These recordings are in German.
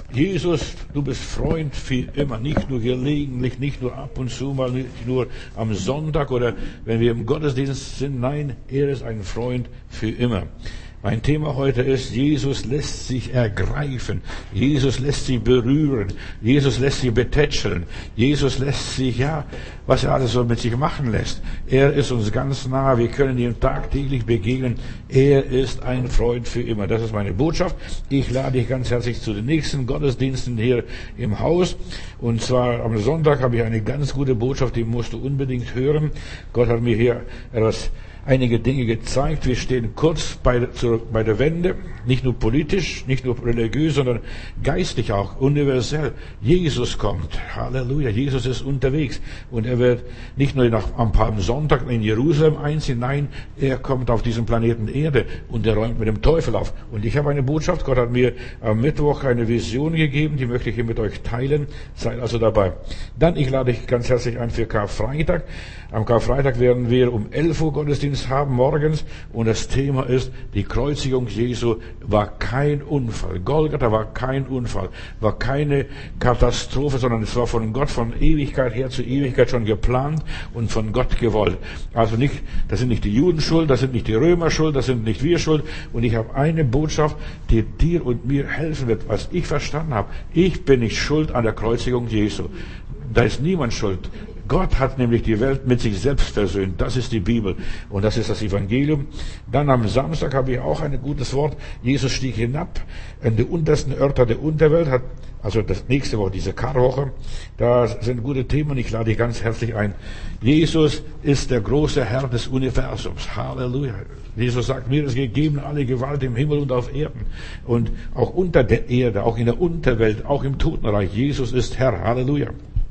Jesus, du bist Freund für immer, nicht nur gelegentlich, nicht nur ab und zu mal, nicht nur am Sonntag oder wenn wir im Gottesdienst sind. Nein, er ist ein Freund für immer. Mein Thema heute ist, Jesus lässt sich ergreifen. Jesus lässt sich berühren. Jesus lässt sich betätscheln. Jesus lässt sich, was er alles so mit sich machen lässt. Er ist uns ganz nah. Wir können ihm tagtäglich begegnen. Er ist ein Freund für immer. Das ist meine Botschaft. Ich lade dich ganz herzlich zu den nächsten Gottesdiensten hier im Haus. Und zwar am Sonntag habe ich eine ganz gute Botschaft, die musst du unbedingt hören. Gott hat mir hier einige Dinge gezeigt. Wir stehen kurz bei der Wende, nicht nur politisch, nicht nur religiös, sondern geistlich auch, universell. Jesus kommt. Halleluja. Jesus ist unterwegs. Und er wird nicht nur am Palmsonntag in Jerusalem einziehen, nein, er kommt auf diesen Planeten Erde und er räumt mit dem Teufel auf. Und ich habe eine Botschaft. Gott hat mir am Mittwoch eine Vision gegeben, die möchte ich hier mit euch teilen. Seid also dabei. Dann, ich lade dich ganz herzlich ein für Karfreitag. Am Karfreitag werden wir um 11 Uhr Gottesdienst haben morgens und das Thema ist, die Kreuzigung Jesu war kein Unfall. Golgatha war kein Unfall, war keine Katastrophe, sondern es war von Gott von Ewigkeit her zu Ewigkeit schon geplant und von Gott gewollt. Also nicht, das sind nicht die Juden schuld, das sind nicht die Römer schuld, das sind nicht wir schuld. Und ich habe eine Botschaft, die dir und mir helfen wird, was ich verstanden habe. Ich bin nicht schuld an der Kreuzigung Jesu. Da ist niemand schuld. Gott hat nämlich die Welt mit sich selbst versöhnt. Das ist die Bibel und das ist das Evangelium. Dann am Samstag habe ich auch ein gutes Wort. Jesus stieg hinab in die untersten Örter der Unterwelt, also das nächste Woche, diese Karwoche. Da sind gute Themen. Ich lade dich ganz herzlich ein. Jesus ist der große Herr des Universums. Halleluja. Jesus sagt, mir ist gegeben alle Gewalt im Himmel und auf Erden. Und auch unter der Erde, auch in der Unterwelt, auch im Totenreich. Jesus ist Herr. Halleluja.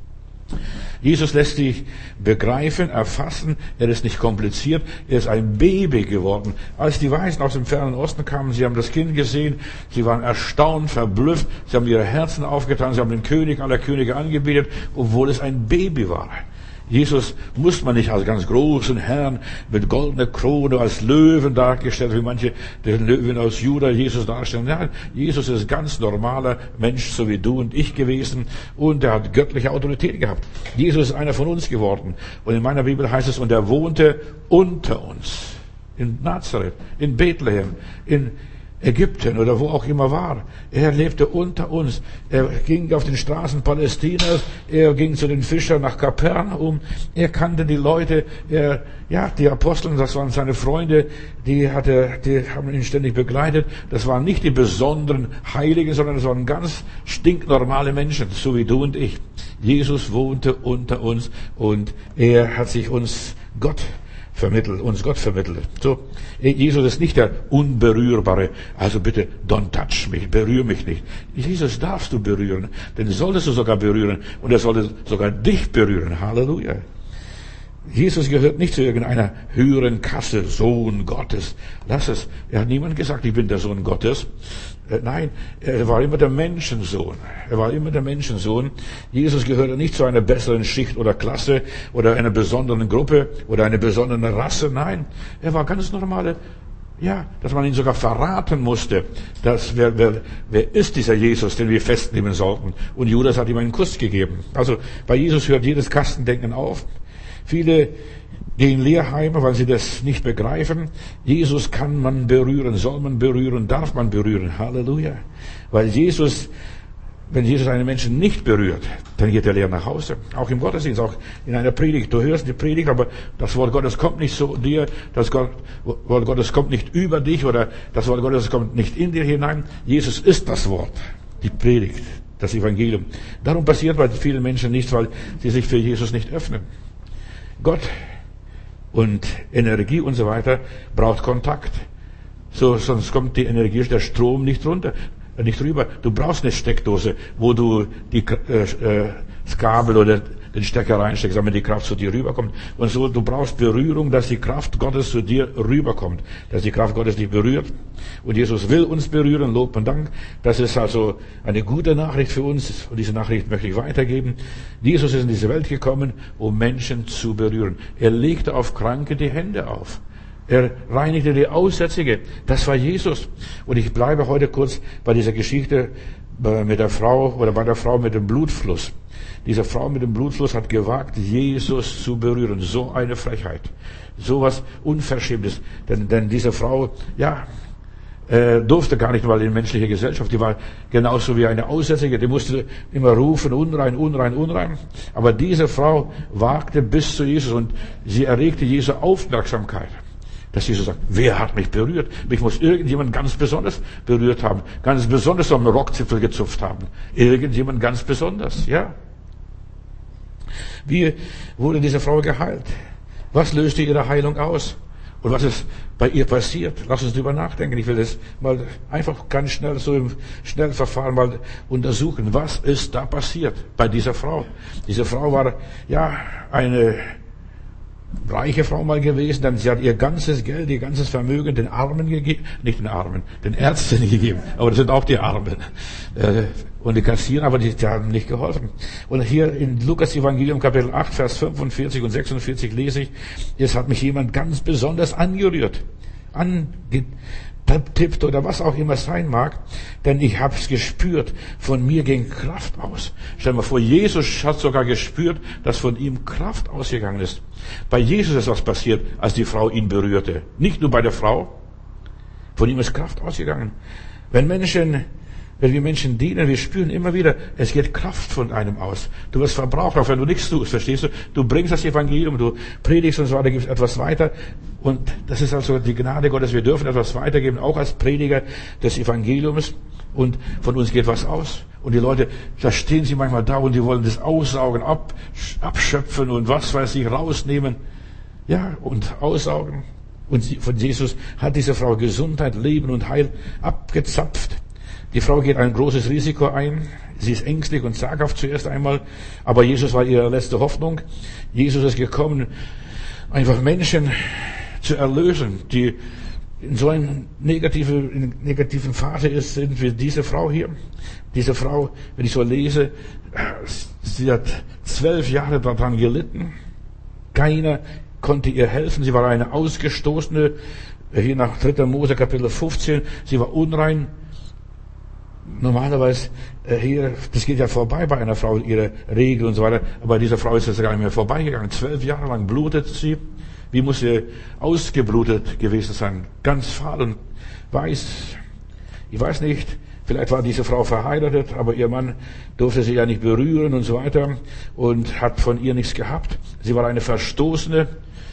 Jesus lässt sich begreifen, erfassen. Er ist nicht kompliziert. Er ist ein Baby geworden. Als die Weisen aus dem fernen Osten kamen, sie haben das Kind gesehen. Sie waren erstaunt, verblüfft. Sie haben ihre Herzen aufgetan. Sie haben den König aller Könige angebetet, obwohl es ein Baby war. Jesus muss man nicht als ganz großen Herrn mit goldener Krone als Löwen dargestellt, wie manche den Löwen aus Juda Jesus darstellen. Nein, Jesus ist ganz normaler Mensch, so wie du und ich gewesen, und er hat göttliche Autorität gehabt. Jesus ist einer von uns geworden. Und in meiner Bibel heißt es, und er wohnte unter uns. In Nazareth, in Bethlehem, in Ägypten oder wo auch immer war. Er lebte unter uns. Er ging auf den Straßen Palästinas. Er ging zu den Fischern nach Kapernaum. Er kannte die Leute. Die Apostel, das waren seine Freunde, die haben ihn ständig begleitet. Das waren nicht die besonderen Heiligen, sondern das waren ganz stinknormale Menschen, so wie du und ich. Jesus wohnte unter uns und er hat sich uns Gott vermittelt. So, Jesus ist nicht der Unberührbare. Also bitte, don't touch mich, berühr mich nicht. Jesus darfst du berühren, denn solltest du sogar berühren und er sollte sogar dich berühren. Halleluja. Jesus gehört nicht zu irgendeiner höheren Kasse, Sohn Gottes. Lass es. Er hat niemand gesagt, ich bin der Sohn Gottes. Nein, er war immer der Menschensohn. Jesus gehörte nicht zu einer besseren Schicht oder Klasse oder einer besonderen Gruppe oder einer besonderen Rasse. Nein, er war ganz normale, dass man ihn sogar verraten musste. Wer ist dieser Jesus, den wir festnehmen sollten? Und Judas hat ihm einen Kuss gegeben. Also bei Jesus hört jedes Kastendenken auf. Viele gehen leer heim, weil sie das nicht begreifen. Jesus kann man berühren, soll man berühren, darf man berühren. Halleluja. Weil wenn Jesus einen Menschen nicht berührt, dann geht er leer nach Hause. Auch im Gottesdienst, auch in einer Predigt. Du hörst die Predigt, aber das Wort Gottes kommt nicht zu dir, das Wort Gottes kommt nicht über dich oder das Wort Gottes kommt nicht in dir hinein. Jesus ist das Wort, die Predigt, das Evangelium. Darum passiert bei vielen Menschen nichts, weil sie sich für Jesus nicht öffnen. Gott und Energie und so weiter braucht Kontakt. Sonst kommt die Energie, der Strom nicht rüber. Du brauchst eine Steckdose, wo du das Kabel oder den Stecker reinsteckst, damit die Kraft zu dir rüberkommt. Und so, du brauchst Berührung, dass die Kraft Gottes zu dir rüberkommt, dass die Kraft Gottes dich berührt. Und Jesus will uns berühren, Lob und Dank. Das ist also eine gute Nachricht für uns. Und diese Nachricht möchte ich weitergeben. Jesus ist in diese Welt gekommen, um Menschen zu berühren. Er legte auf Kranke die Hände auf. Er reinigte die Aussätzige. Das war Jesus. Und ich bleibe heute kurz bei dieser Geschichte mit der Frau oder bei der Frau mit dem Blutfluss. Diese Frau mit dem Blutfluss hat gewagt, Jesus zu berühren. So eine Frechheit. So was Unverschämtes. Denn diese Frau, durfte gar nicht mal in menschlicher Gesellschaft. Die war genauso wie eine Aussätzige. Die musste immer rufen, unrein, unrein, unrein. Aber diese Frau wagte bis zu Jesus und sie erregte Jesu Aufmerksamkeit. Dass Jesus sagt, wer hat mich berührt? Mich muss irgendjemand ganz besonders berührt haben. Ganz besonders am Rockzipfel gezupft haben. Irgendjemand ganz besonders, ja. Wie wurde diese Frau geheilt? Was löste ihre Heilung aus? Und was ist bei ihr passiert? Lass uns drüber nachdenken. Ich will das mal einfach ganz schnell, so im Schnellverfahren mal untersuchen. Was ist da passiert bei dieser Frau? Diese Frau war, eine reiche Frau mal gewesen, denn sie hat ihr ganzes Geld, ihr ganzes Vermögen den Armen gegeben, nicht den Armen, den Ärzten gegeben, aber das sind auch die Armen. Und die Kassierer, aber die haben nicht geholfen. Und hier in Lukas Evangelium Kapitel 8, Vers 45 und 46 lese ich, es hat mich jemand ganz besonders angerührt, angetippt oder was auch immer sein mag, denn ich habe es gespürt, von mir ging Kraft aus. Stell dir mal vor, Jesus hat sogar gespürt, dass von ihm Kraft ausgegangen ist. Bei Jesus ist was passiert, als die Frau ihn berührte. Nicht nur bei der Frau, von ihm ist Kraft ausgegangen. Wenn wir Menschen dienen, wir spüren immer wieder, es geht Kraft von einem aus. Du wirst verbraucht, auch wenn du nichts tust, verstehst du? Du bringst das Evangelium, du predigst und so weiter, gibst etwas weiter. Und das ist also die Gnade Gottes. Wir dürfen etwas weitergeben, auch als Prediger des Evangeliums. Und von uns geht was aus. Und die Leute, da stehen sie manchmal da und die wollen das aussaugen, abschöpfen und was weiß ich, rausnehmen. Ja, und aussaugen. Und von Jesus hat diese Frau Gesundheit, Leben und Heil abgezapft. Die Frau geht ein großes Risiko ein. Sie ist ängstlich und zaghaft zuerst einmal. Aber Jesus war ihre letzte Hoffnung. Jesus ist gekommen, einfach Menschen zu erlösen, die in so einer negativen Phase sind wie diese Frau hier. Diese Frau, wenn ich so lese, sie hat 12 Jahre daran gelitten. Keiner konnte ihr helfen. Sie war eine Ausgestoßene. Hier nach 3. Mose Kapitel 15. Sie war unrein. Normalerweise hier, das geht ja vorbei bei einer Frau, ihre Regel und so weiter. Aber bei dieser Frau ist das gar nicht mehr vorbeigegangen. 12 Jahre lang blutet sie. Wie muss sie ausgeblutet gewesen sein? Ganz fahl und weiß. Ich weiß nicht, vielleicht war diese Frau verheiratet, aber ihr Mann durfte sie ja nicht berühren und so weiter und hat von ihr nichts gehabt. Sie war eine Verstoßene.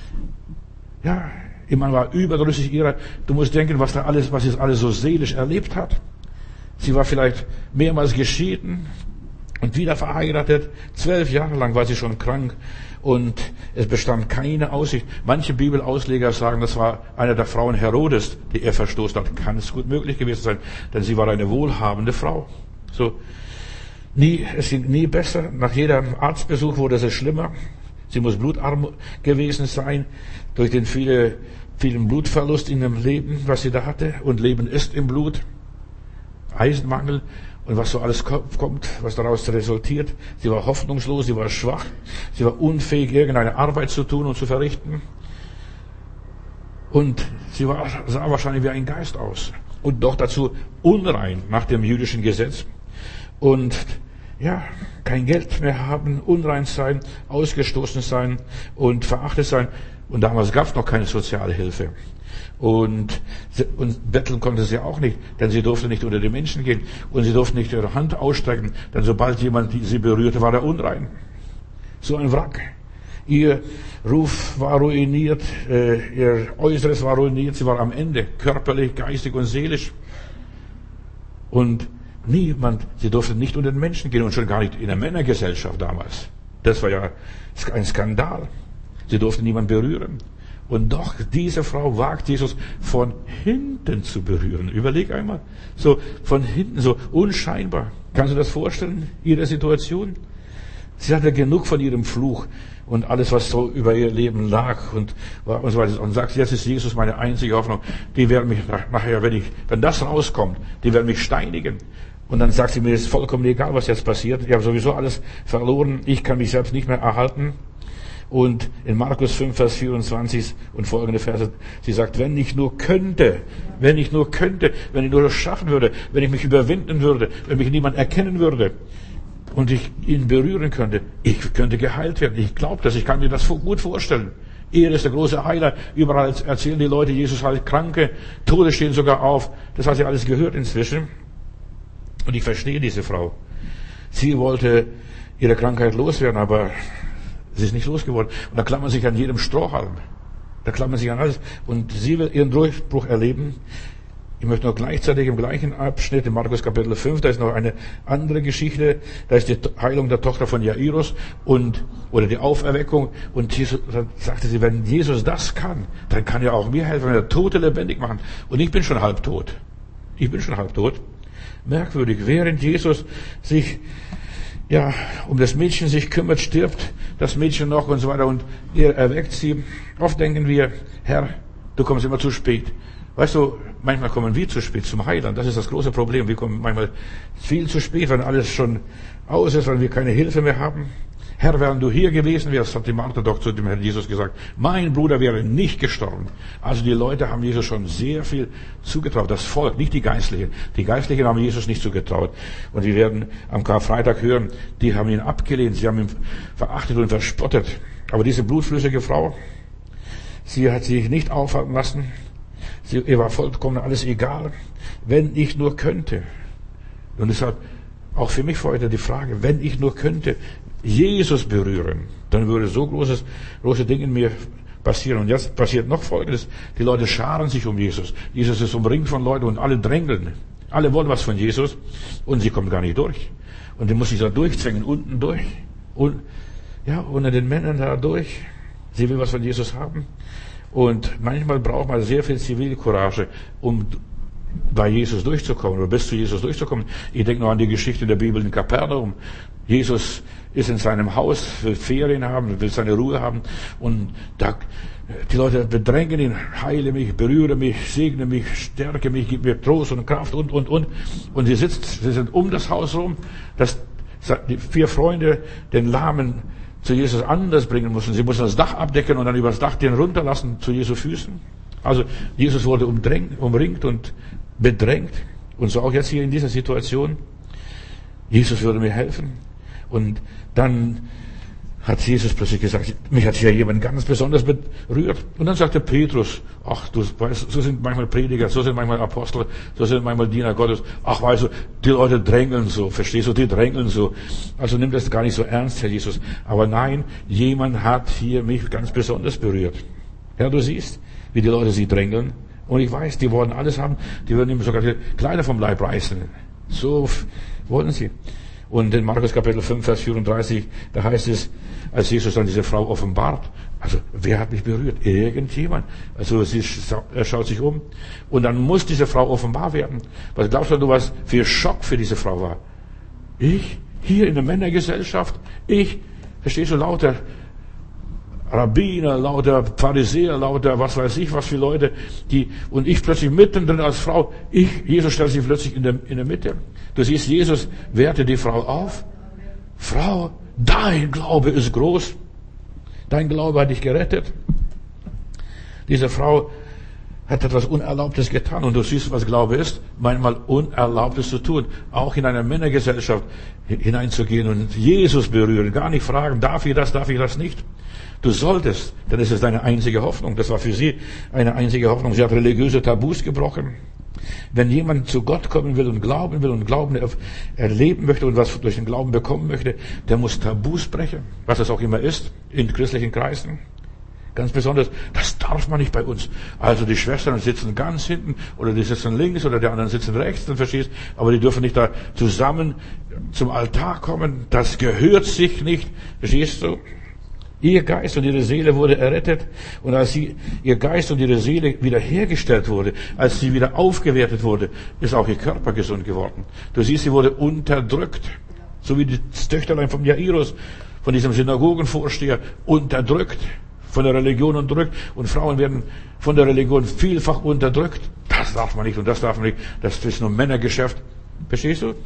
Ja, ihr Mann war überdrüssig ihrer. Du musst denken, was sie alles so seelisch erlebt hat. Sie war vielleicht mehrmals geschieden und wieder verheiratet. 12 Jahre lang war sie schon krank und es bestand keine Aussicht. Manche Bibelausleger sagen, das war eine der Frauen Herodes, die er verstoßen hat. Kann es gut möglich gewesen sein, denn sie war eine wohlhabende Frau. Es ging nie besser. Nach jedem Arztbesuch wurde es schlimmer. Sie muss blutarm gewesen sein durch den vielen Blutverlust in ihrem Leben, was sie da hatte. Und Leben ist im Blut. Eisenmangel und was so alles kommt, was daraus resultiert. Sie war hoffnungslos, sie war schwach, sie war unfähig, irgendeine Arbeit zu tun und zu verrichten. Und sie sah wahrscheinlich wie ein Geist aus. Und doch dazu unrein nach dem jüdischen Gesetz. Und kein Geld mehr haben, unrein sein, ausgestoßen sein und verachtet sein. Und damals gab es noch keine soziale Hilfe. Und betteln konnte sie auch nicht, denn sie durfte nicht unter die Menschen gehen und sie durfte nicht ihre Hand ausstrecken, denn sobald jemand sie berührte, war er unrein. So ein Wrack. Ihr Ruf war ruiniert, ihr Äußeres war ruiniert, sie war am Ende, körperlich, geistig und seelisch. Und sie durfte nicht unter den Menschen gehen und schon gar nicht in der Männergesellschaft damals. Das war ja ein Skandal. Sie durfte niemand berühren. Und doch, diese Frau wagt Jesus von hinten zu berühren. Überleg einmal. So von hinten, so unscheinbar. Kannst du das vorstellen? Ihre Situation? Sie hatte genug von ihrem Fluch und alles, was so über ihr Leben lag und so weiter. Und sagt, jetzt ist Jesus meine einzige Hoffnung. Die werden mich nachher, wenn das rauskommt, die werden mich steinigen. Und dann sagt sie, mir ist vollkommen egal, was jetzt passiert. Ich habe sowieso alles verloren. Ich kann mich selbst nicht mehr erhalten. Und in Markus 5, Vers 24 und folgende Verse, sie sagt, wenn ich nur könnte, wenn ich nur das schaffen würde, wenn ich mich überwinden würde, wenn mich niemand erkennen würde und ich ihn berühren könnte, ich könnte geheilt werden. Ich glaube das, ich kann mir das gut vorstellen. Er ist der große Heiler. Überall erzählen die Leute, Jesus heilt Kranke, Tote stehen sogar auf. Das hat sie alles gehört inzwischen. Und ich verstehe diese Frau. Sie wollte ihre Krankheit loswerden, aber sie ist nicht losgeworden. Und da klammert sich an jedem Strohhalm. Da klammert sich an alles. Und sie will ihren Durchbruch erleben. Ich möchte noch gleichzeitig im gleichen Abschnitt, in Markus Kapitel 5, da ist noch eine andere Geschichte. Da ist die Heilung der Tochter von Jairus oder die Auferweckung. Und Jesus, dann sagte sie, wenn Jesus das kann, dann kann er auch mir helfen, wenn er Tote lebendig machen. Und ich bin schon halbtot. Merkwürdig, während Jesus sich um das Mädchen sich kümmert, stirbt das Mädchen noch und so weiter und er erweckt sie. Oft denken wir, Herr, du kommst immer zu spät. Weißt du, manchmal kommen wir zu spät zum Heiland. Das ist das große Problem. Wir kommen manchmal viel zu spät, wenn alles schon aus ist, wenn wir keine Hilfe mehr haben. Herr, wenn du hier gewesen wärst, hat die Martha doch zu dem Herrn Jesus gesagt, mein Bruder wäre nicht gestorben. Also die Leute haben Jesus schon sehr viel zugetraut. Das Volk, nicht die Geistlichen. Die Geistlichen haben Jesus nicht zugetraut. Und wir werden am Karfreitag hören, die haben ihn abgelehnt, sie haben ihn verachtet und verspottet. Aber diese blutflüssige Frau, sie hat sich nicht aufhalten lassen. Ihr war vollkommen alles egal. Wenn ich nur könnte. Und deshalb auch für mich heute die Frage, wenn ich nur könnte, Jesus berühren, dann würde so große Dinge in mir passieren. Und jetzt passiert noch Folgendes. Die Leute scharen sich um Jesus. Jesus ist umringt von Leuten und alle drängeln. Alle wollen was von Jesus und sie kommen gar nicht durch. Und die muss sich da durchzwängen, unten durch. Und, unter den Männern da durch. Sie will was von Jesus haben. Und manchmal braucht man sehr viel Zivilcourage, um bei Jesus durchzukommen oder bis zu Jesus durchzukommen. Ich denke noch an die Geschichte der Bibel in Kapernaum. Jesus ist in seinem Haus, will Ferien haben, will seine Ruhe haben und die Leute bedrängen ihn, heile mich, berühre mich, segne mich, stärke mich, gib mir Trost und Kraft und. Und sie sind um das Haus rum, dass die 4 Freunde den Lahmen zu Jesus anders bringen mussten. Sie mussten das Dach abdecken und dann über das Dach den runterlassen zu Jesu Füßen. Also Jesus wurde umringt und bedrängt. Und so auch jetzt hier in dieser Situation. Jesus würde mir helfen. Und dann hat Jesus plötzlich gesagt, mich hat hier jemand ganz besonders berührt. Und dann sagte Petrus, ach, du weißt, so sind manchmal Prediger, so sind manchmal Apostel, so sind manchmal Diener Gottes. Ach, weißt du, die Leute drängeln so, verstehst du, die drängeln so. Also nimm das gar nicht so ernst, Herr Jesus. Aber nein, jemand hat hier mich ganz besonders berührt. Ja, du siehst, wie die Leute sie drängeln. Und ich weiß, die wollen alles haben, die würden ihm sogar die Kleider vom Leib reißen. So wollen sie. Und in Markus Kapitel 5, Vers 34, da heißt es, als Jesus dann diese Frau offenbart, also wer hat mich berührt? Irgendjemand. Also er schaut sich um. Und dann muss diese Frau offenbar werden. Was glaubst du, was für Schock für diese Frau war? Ich? Hier in der Männergesellschaft? Verstehst du, lauter Rabbiner, lauter Pharisäer, lauter was weiß ich, was für Leute, und ich plötzlich mittendrin als Frau, Jesus stellt sich plötzlich in der Mitte. Du siehst, Jesus wehrte die Frau auf. Frau, dein Glaube ist groß. Dein Glaube hat dich gerettet. Diese Frau hat etwas Unerlaubtes getan. Und du siehst, was Glaube ist. Manchmal Unerlaubtes zu tun. Auch in einer Männergesellschaft hineinzugehen und Jesus berühren. Gar nicht fragen, darf ich das nicht? Du solltest, denn es ist deine einzige Hoffnung. Das war für sie eine einzige Hoffnung. Sie hat religiöse Tabus gebrochen. Wenn jemand zu Gott kommen will und Glauben erleben möchte und was durch den Glauben bekommen möchte, der muss Tabus brechen. Was das auch immer ist, in christlichen Kreisen. Ganz besonders, das darf man nicht bei uns. Also die Schwestern sitzen ganz hinten oder die sitzen links oder die anderen sitzen rechts, dann verstehst, aber die dürfen nicht da zusammen zum Altar kommen. Das gehört sich nicht. Verstehst du? Ihr Geist und ihre Seele wurde errettet. Und als ihr Geist und ihre Seele wiederhergestellt wurde, als sie wieder aufgewertet wurde, ist auch ihr Körper gesund geworden. Du siehst, sie wurde unterdrückt. So wie das Töchterlein von Jairus, von diesem Synagogenvorsteher, unterdrückt. Von der Religion unterdrückt. Und Frauen werden von der Religion vielfach unterdrückt. Das darf man nicht und das darf man nicht. Das ist nur Männergeschäft. Verstehst du?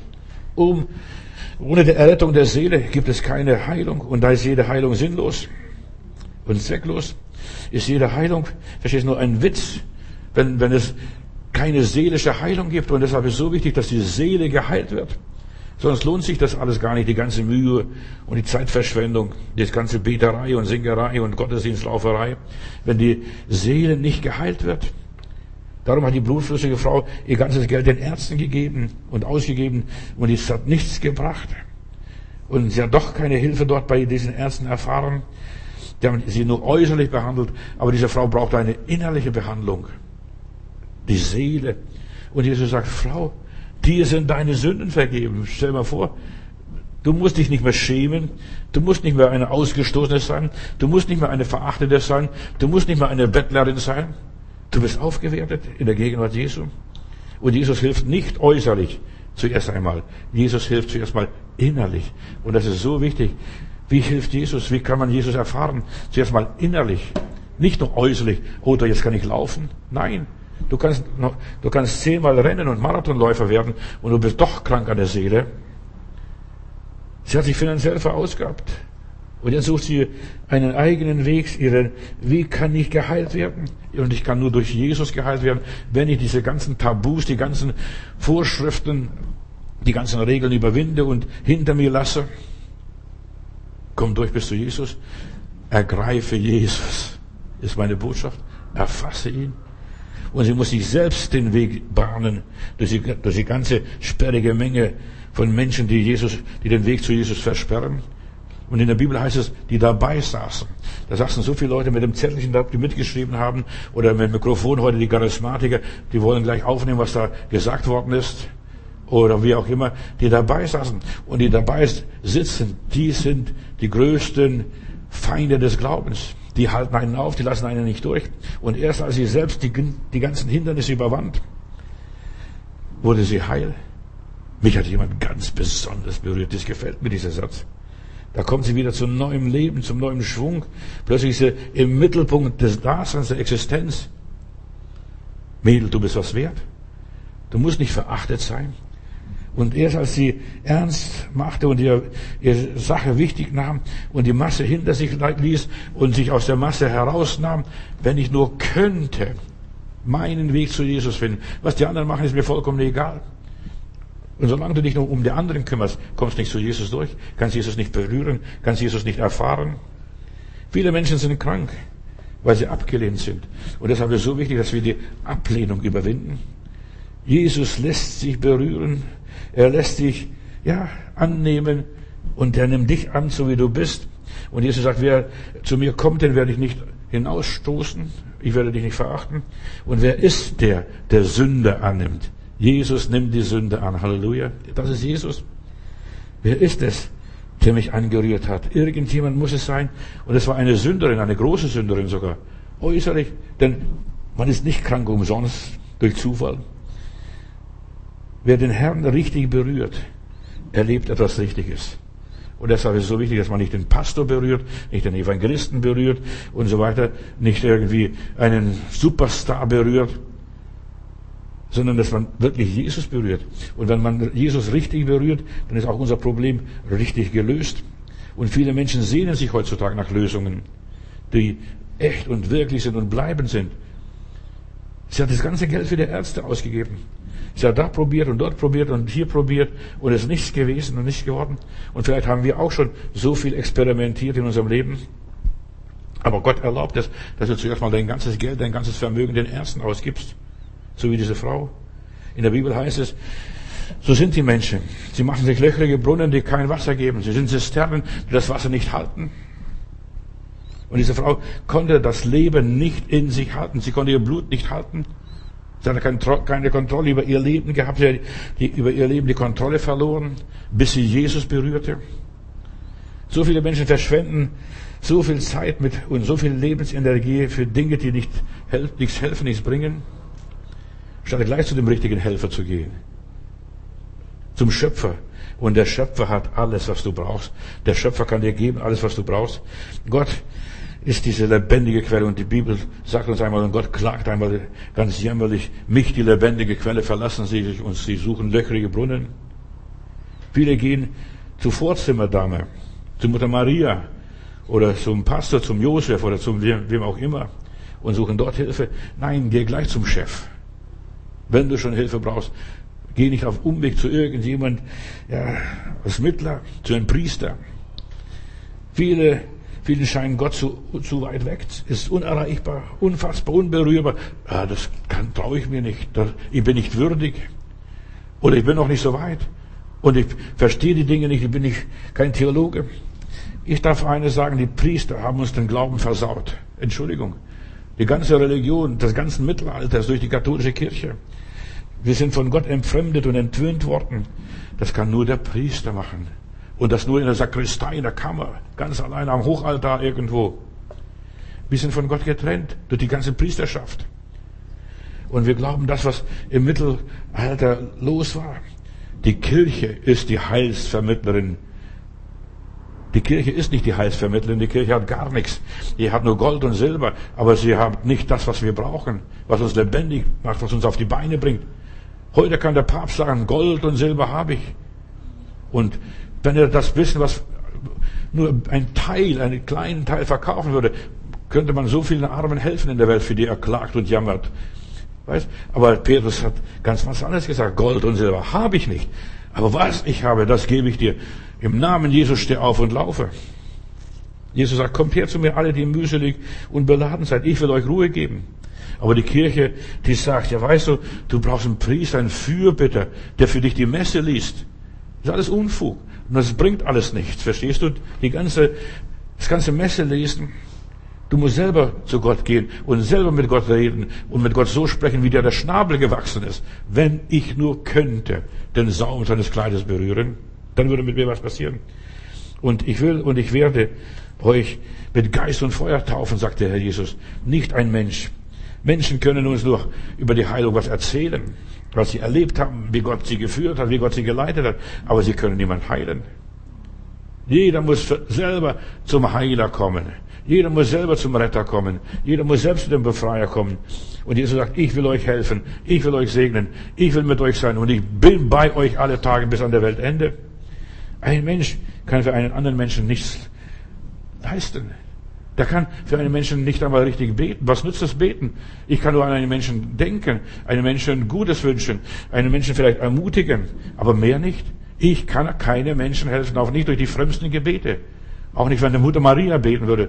Ohne die Errettung der Seele gibt es keine Heilung und da ist jede Heilung sinnlos. und zwecklos. Ist jede Heilung, verstehst du, nur ein Witz, wenn es keine seelische Heilung gibt. Und deshalb ist es so wichtig, dass die Seele geheilt wird. Sonst lohnt sich das alles gar nicht, die ganze Mühe und die Zeitverschwendung, die ganze Beterei und Singerei und Gottesdienstlauferei, wenn die Seele nicht geheilt wird. Darum hat die blutflüssige Frau ihr ganzes Geld den Ärzten gegeben und ausgegeben und es hat nichts gebracht. Und sie hat doch keine Hilfe dort bei diesen Ärzten erfahren. Die haben sie nur äußerlich behandelt, aber diese Frau braucht eine innerliche Behandlung. Die Seele. Und Jesus sagt, Frau, dir sind deine Sünden vergeben. Stell dir mal vor, du musst dich nicht mehr schämen. Du musst nicht mehr eine Ausgestoßene sein. Du musst nicht mehr eine Verachtete sein. Du musst nicht mehr eine Bettlerin sein. Du bist aufgewertet in der Gegenwart Jesu. Und Jesus hilft nicht äußerlich zuerst einmal. Jesus hilft zuerst mal innerlich. Und das ist so wichtig. Wie hilft Jesus? Wie kann man Jesus erfahren? Zuerst mal innerlich. Nicht nur äußerlich. Oh, jetzt kann ich laufen. Nein. Du kannst 10-mal rennen und Marathonläufer werden und du bist doch krank an der Seele. Sie hat sich finanziell verausgabt. Und jetzt sucht sie einen eigenen Weg. Wie kann ich geheilt werden? Und ich kann nur durch Jesus geheilt werden, wenn ich diese ganzen Tabus, die ganzen Vorschriften, die ganzen Regeln überwinde und hinter mir lasse. Komm durch bis zu Jesus. Ergreife Jesus. Ist meine Botschaft. Erfasse ihn. Und sie muss sich selbst den Weg bahnen durch die ganze sperrige Menge von Menschen, die den Weg zu Jesus versperren. Und in der Bibel heißt es, die dabei saßen. Da saßen so viele Leute mit dem Zettelchen, die mitgeschrieben haben, oder mit dem Mikrofon heute die Charismatiker, die wollen gleich aufnehmen, was da gesagt worden ist. Oder wie auch immer, die dabei saßen. Und die dabei sitzen, die sind die größten Feinde des Glaubens. Die halten einen auf, die lassen einen nicht durch. Und erst als sie selbst die ganzen Hindernisse überwand, wurde sie heil. Mich hat jemand ganz besonders berührt. Das gefällt mir, dieser Satz. Da kommt sie wieder zu neuem Leben, zum neuen Schwung. Plötzlich ist sie im Mittelpunkt des Daseins, der Existenz. Mädel, du bist was wert. Du musst nicht verachtet sein. Und erst als sie ernst machte und ihre Sache wichtig nahm und die Masse hinter sich ließ und sich aus der Masse herausnahm, wenn ich nur könnte, meinen Weg zu Jesus finden. Was die anderen machen, ist mir vollkommen egal. Und solange du dich nur um die anderen kümmerst, kommst du nicht zu Jesus durch, kannst Jesus nicht berühren, kannst Jesus nicht erfahren. Viele Menschen sind krank, weil sie abgelehnt sind. Und deshalb ist es so wichtig, dass wir die Ablehnung überwinden. Jesus lässt sich berühren, er lässt dich, annehmen und er nimmt dich an, so wie du bist. Und Jesus sagt, wer zu mir kommt, den werde ich nicht hinausstoßen, ich werde dich nicht verachten. Und wer ist der Sünde annimmt? Jesus nimmt die Sünde an. Halleluja. Das ist Jesus. Wer ist es, der mich angerührt hat? Irgendjemand muss es sein. Und es war eine Sünderin, eine große Sünderin sogar. Äußerlich. Denn man ist nicht krank umsonst durch Zufall. Wer den Herrn richtig berührt, erlebt etwas Richtiges. Und deshalb ist es so wichtig, dass man nicht den Pastor berührt, nicht den Evangelisten berührt und so weiter, nicht irgendwie einen Superstar berührt, sondern dass man wirklich Jesus berührt. Und wenn man Jesus richtig berührt, dann ist auch unser Problem richtig gelöst. Und viele Menschen sehnen sich heutzutage nach Lösungen, die echt und wirklich sind und bleibend sind. Sie hat das ganze Geld für die Ärzte ausgegeben. Sie hat da probiert und dort probiert und hier probiert und es ist nichts gewesen und nichts geworden. Und vielleicht haben wir auch schon so viel experimentiert in unserem Leben. Aber Gott erlaubt es, dass du zuerst mal dein ganzes Geld, dein ganzes Vermögen den Ärzten ausgibst. So wie diese Frau. In der Bibel heißt es, so sind die Menschen. Sie machen sich löchrige Brunnen, die kein Wasser geben. Sie sind Zisternen, die das Wasser nicht halten. Und diese Frau konnte das Leben nicht in sich halten. Sie konnte ihr Blut nicht halten. Sie hatte keine Kontrolle über ihr Leben gehabt. Sie hat über ihr Leben die Kontrolle verloren, bis sie Jesus berührte. So viele Menschen verschwenden so viel Zeit und so viel Lebensenergie für Dinge, die nichts helfen, nichts bringen, statt gleich zu dem richtigen Helfer zu gehen. Zum Schöpfer. Und der Schöpfer hat alles, was du brauchst. Der Schöpfer kann dir geben, alles, was du brauchst. Gott ist diese lebendige Quelle. Und die Bibel sagt uns einmal, und Gott klagt einmal ganz jämmerlich, mich, die lebendige Quelle, verlassen sie und sie suchen löchrige Brunnen. Viele gehen zur Vorzimmerdame, zu Mutter Maria oder zum Pastor, zum Josef oder zum wem auch immer und suchen dort Hilfe. Nein, geh gleich zum Chef. Wenn du schon Hilfe brauchst, geh nicht auf Umweg zu irgendjemand, ja, als Mittler, zu einem Priester. Vielen scheinen Gott zu weit weg, ist unerreichbar, unfassbar, unberührbar. Ja, das traue ich mir nicht. Ich bin nicht würdig. Oder ich bin noch nicht so weit. Und ich verstehe die Dinge nicht. Ich bin nicht kein Theologe. Ich darf eines sagen, die Priester haben uns den Glauben versaut. Entschuldigung. Die ganze Religion, das ganze Mittelalter ist durch die katholische Kirche. Wir sind von Gott entfremdet und entwöhnt worden. Das kann nur der Priester machen. Und das nur in der Sakristei, in der Kammer, ganz allein am Hochaltar irgendwo. Wir sind von Gott getrennt durch die ganze Priesterschaft. Und wir glauben, das, was im Mittelalter los war. Die Kirche ist die Heilsvermittlerin. Die Kirche ist nicht die Heilsvermittlerin. Die Kirche hat gar nichts. Die hat nur Gold und Silber. Aber sie hat nicht das, was wir brauchen. Was uns lebendig macht, was uns auf die Beine bringt. Heute kann der Papst sagen, Gold und Silber habe ich. Und wenn er das wissen, was nur ein Teil, einen kleinen Teil verkaufen würde, könnte man so vielen Armen helfen in der Welt, für die er klagt und jammert. Weißt? Aber Petrus hat ganz was anderes gesagt. Gold und Silber habe ich nicht. Aber was ich habe, das gebe ich dir. Im Namen Jesus steh auf und laufe. Jesus sagt, kommt her zu mir, alle, die mühselig und beladen seid. Ich will euch Ruhe geben. Aber die Kirche, die sagt, ja weißt du, du brauchst einen Priester, einen Fürbitter, der für dich die Messe liest. Das ist alles Unfug. Und das bringt alles nichts. Verstehst du? Das ganze Messe lesen. Du musst selber zu Gott gehen und selber mit Gott reden und mit Gott so sprechen, wie dir der Schnabel gewachsen ist. Wenn ich nur könnte den Saum seines Kleides berühren, dann würde mit mir was passieren. Und ich will und ich werde euch mit Geist und Feuer taufen, sagt der Herr Jesus. Nicht ein Mensch. Menschen können uns nur über die Heilung was erzählen, was sie erlebt haben, wie Gott sie geführt hat, wie Gott sie geleitet hat, aber sie können niemand heilen. Jeder muss selber zum Heiler kommen. Jeder muss selber zum Retter kommen. Jeder muss selbst zu dem Befreier kommen. Und Jesus sagt, ich will euch helfen. Ich will euch segnen. Ich will mit euch sein. Und ich bin bei euch alle Tage bis an der Weltende. Ein Mensch kann für einen anderen Menschen nichts leisten. Der kann für einen Menschen nicht einmal richtig beten. Was nützt das Beten? Ich kann nur an einen Menschen denken, einem Menschen Gutes wünschen, einen Menschen vielleicht ermutigen, aber mehr nicht. Ich kann keinem Menschen helfen, auch nicht durch die frömmsten Gebete. Auch nicht, wenn die Mutter Maria beten würde.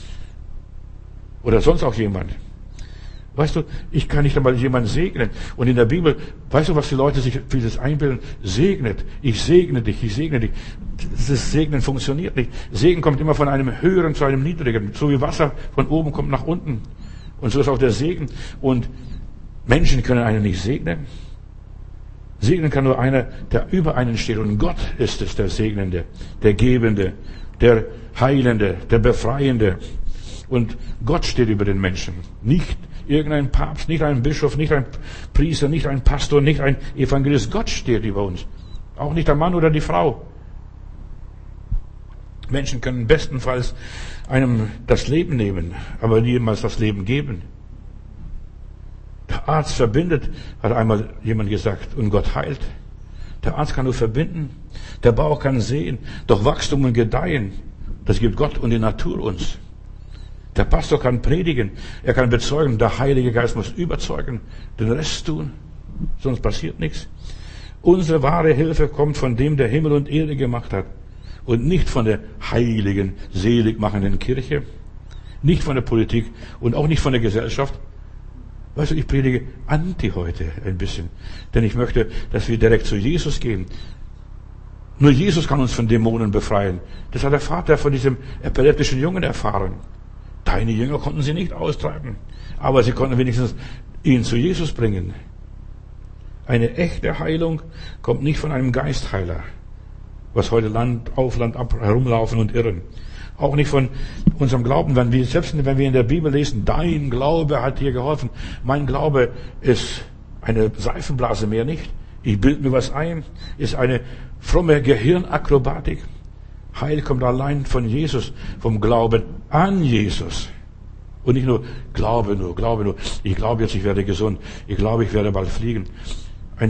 Oder sonst auch jemand. Weißt du, ich kann nicht einmal jemanden segnen. Und in der Bibel, weißt du, was die Leute sich vieles einbilden? Segnet. Ich segne dich, ich segne dich. Das Segnen funktioniert nicht. Segen kommt immer von einem Höheren zu einem Niedrigen. So wie Wasser von oben kommt nach unten. Und so ist auch der Segen. Und Menschen können einen nicht segnen. Segnen kann nur einer, der über einen steht. Und Gott ist es, der Segnende, der Gebende, der Heilende, der Befreiende. Und Gott steht über den Menschen. Nicht irgendein Papst, nicht ein Bischof, nicht ein Priester, nicht ein Pastor, nicht ein Evangelist. Gott steht über uns. Auch nicht der Mann oder die Frau. Menschen können bestenfalls einem das Leben nehmen, aber niemals das Leben geben. Der Arzt verbindet, hat einmal jemand gesagt, und Gott heilt. Der Arzt kann nur verbinden. Der Bauch kann sehen, doch Wachstum und Gedeihen, das gibt Gott und die Natur uns. Der Pastor kann predigen, er kann bezeugen, der Heilige Geist muss überzeugen, den Rest tun, sonst passiert nichts. Unsere wahre Hilfe kommt von dem, der Himmel und Erde gemacht hat und nicht von der heiligen, seligmachenden Kirche, nicht von der Politik und auch nicht von der Gesellschaft. Weißt du, ich predige anti heute ein bisschen, denn ich möchte, dass wir direkt zu Jesus gehen. Nur Jesus kann uns von Dämonen befreien. Das hat der Vater von diesem epileptischen Jungen erfahren. Deine Jünger konnten sie nicht austreiben, aber sie konnten wenigstens ihn zu Jesus bringen. Eine echte Heilung kommt nicht von einem Geistheiler, was heute Land auf Land ab herumlaufen und irren. Auch nicht von unserem Glauben, selbst wenn wir in der Bibel lesen, dein Glaube hat dir geholfen. Mein Glaube ist eine Seifenblase, mehr nicht. Ich bilde mir was ein, ist eine fromme Gehirnakrobatik. Heil kommt allein von Jesus, vom Glauben an Jesus. Und nicht nur Glaube nur. Ich glaube jetzt, ich werde gesund. Ich glaube, ich werde bald fliegen. Ein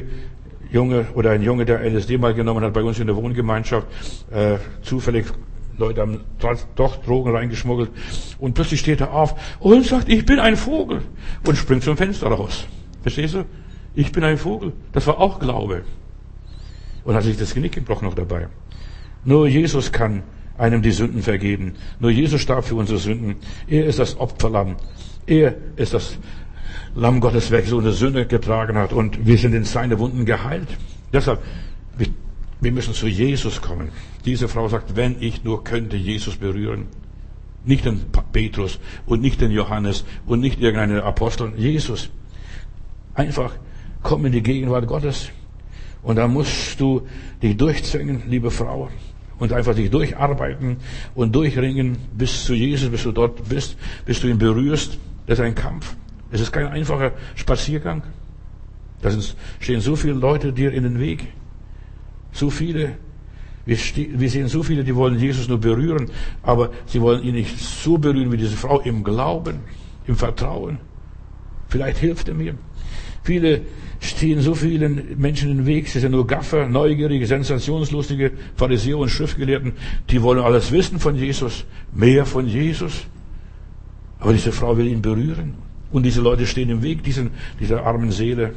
LSD-Junge oder ein Junge, der LSD mal genommen hat, bei uns in der Wohngemeinschaft, zufällig Leute haben doch Drogen reingeschmuggelt. Und plötzlich steht er auf und sagt, ich bin ein Vogel. Und springt zum Fenster raus. Verstehst du? Ich bin ein Vogel. Das war auch Glaube. Und hat sich das Genick gebrochen noch dabei. Nur Jesus kann einem die Sünden vergeben. Nur Jesus starb für unsere Sünden. Er ist das Opferlamm. Er ist das Lamm Gottes, welches unsere Sünde getragen hat. Und wir sind in seine Wunden geheilt. Deshalb, wir müssen zu Jesus kommen. Diese Frau sagt, wenn ich nur könnte Jesus berühren. Nicht den Petrus und nicht den Johannes und nicht irgendeinen Apostel. Jesus. Einfach komm in die Gegenwart Gottes. Und da musst du dich durchzwingen, liebe Frau. Und einfach dich durcharbeiten und durchringen bis zu Jesus, bis du dort bist, bis du ihn berührst. Das ist ein Kampf. Es ist kein einfacher Spaziergang. Da stehen so viele Leute dir in den Weg. So viele. Wir sehen so viele, die wollen Jesus nur berühren, aber sie wollen ihn nicht so berühren wie diese Frau im Glauben, im Vertrauen. Vielleicht hilft er mir. Viele stehen so vielen Menschen in den Weg. Sie sind nur Gaffer, neugierige, sensationslustige Pharisäer und Schriftgelehrten. Die wollen alles wissen von Jesus, mehr von Jesus. Aber diese Frau will ihn berühren. Und diese Leute stehen im Weg dieser armen Seele.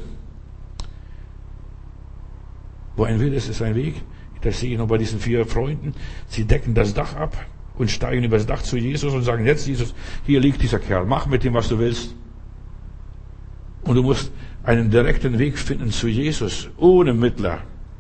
Wo ein Wille ist, ist ein Weg. Das sehe ich noch bei diesen 4 Freunden. Sie decken das Dach ab und steigen über das Dach zu Jesus und sagen, jetzt Jesus, hier liegt dieser Kerl, mach mit ihm, was du willst. Und du musst einen direkten Weg finden zu Jesus, ohne Mittler.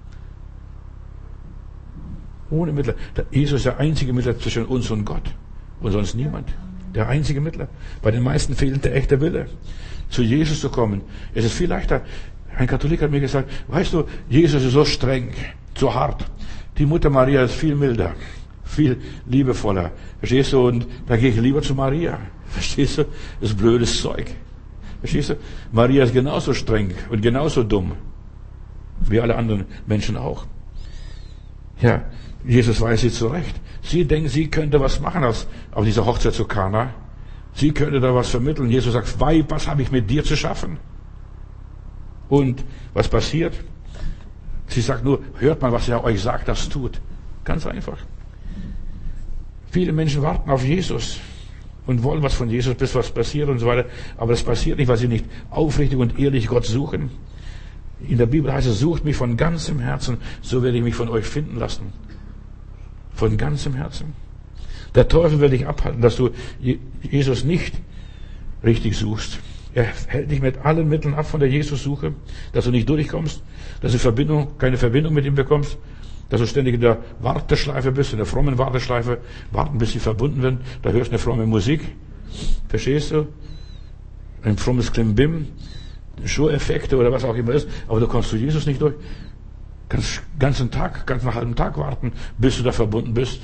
Ohne Mittler. Jesus ist der einzige Mittler zwischen uns und Gott. Und sonst niemand. Der einzige Mittler. Bei den meisten fehlt der echte Wille. Zu Jesus zu kommen. Es ist viel leichter. Ein Katholik hat mir gesagt, weißt du, Jesus ist so streng, so hart. Die Mutter Maria ist viel milder, viel liebevoller. Verstehst du? Und da gehe ich lieber zu Maria. Verstehst du? Das ist blödes Zeug. Verstehst du? Maria ist genauso streng und genauso dumm. Wie alle anderen Menschen auch. Ja, Jesus weiß sie zurecht. Sie denken, sie könnte was machen auf dieser Hochzeit zu Kana. Sie könnte da was vermitteln. Jesus sagt, Weib, was habe ich mit dir zu schaffen? Und was passiert? Sie sagt nur, hört mal, was er euch sagt, das tut. Ganz einfach. Viele Menschen warten auf Jesus und wollen was von Jesus, bis was passiert und so weiter. Aber das passiert nicht, weil sie nicht aufrichtig und ehrlich Gott suchen. In der Bibel heißt es, sucht mich von ganzem Herzen, so werde ich mich von euch finden lassen. Von ganzem Herzen. Der Teufel will dich abhalten, dass du Jesus nicht richtig suchst. Er hält dich mit allen Mitteln ab von der Jesus-Suche, dass du nicht durchkommst, dass du keine Verbindung mit ihm bekommst, dass du ständig in der Warteschleife bist, in der frommen Warteschleife, warten, bis sie verbunden werden. Da hörst du eine fromme Musik. Verstehst du? Ein frommes Klimbim, Show-Effekte oder was auch immer ist, aber du kommst zu Jesus nicht durch. Kannst ganzen Tag, ganz einen halben Tag warten, bis du da verbunden bist.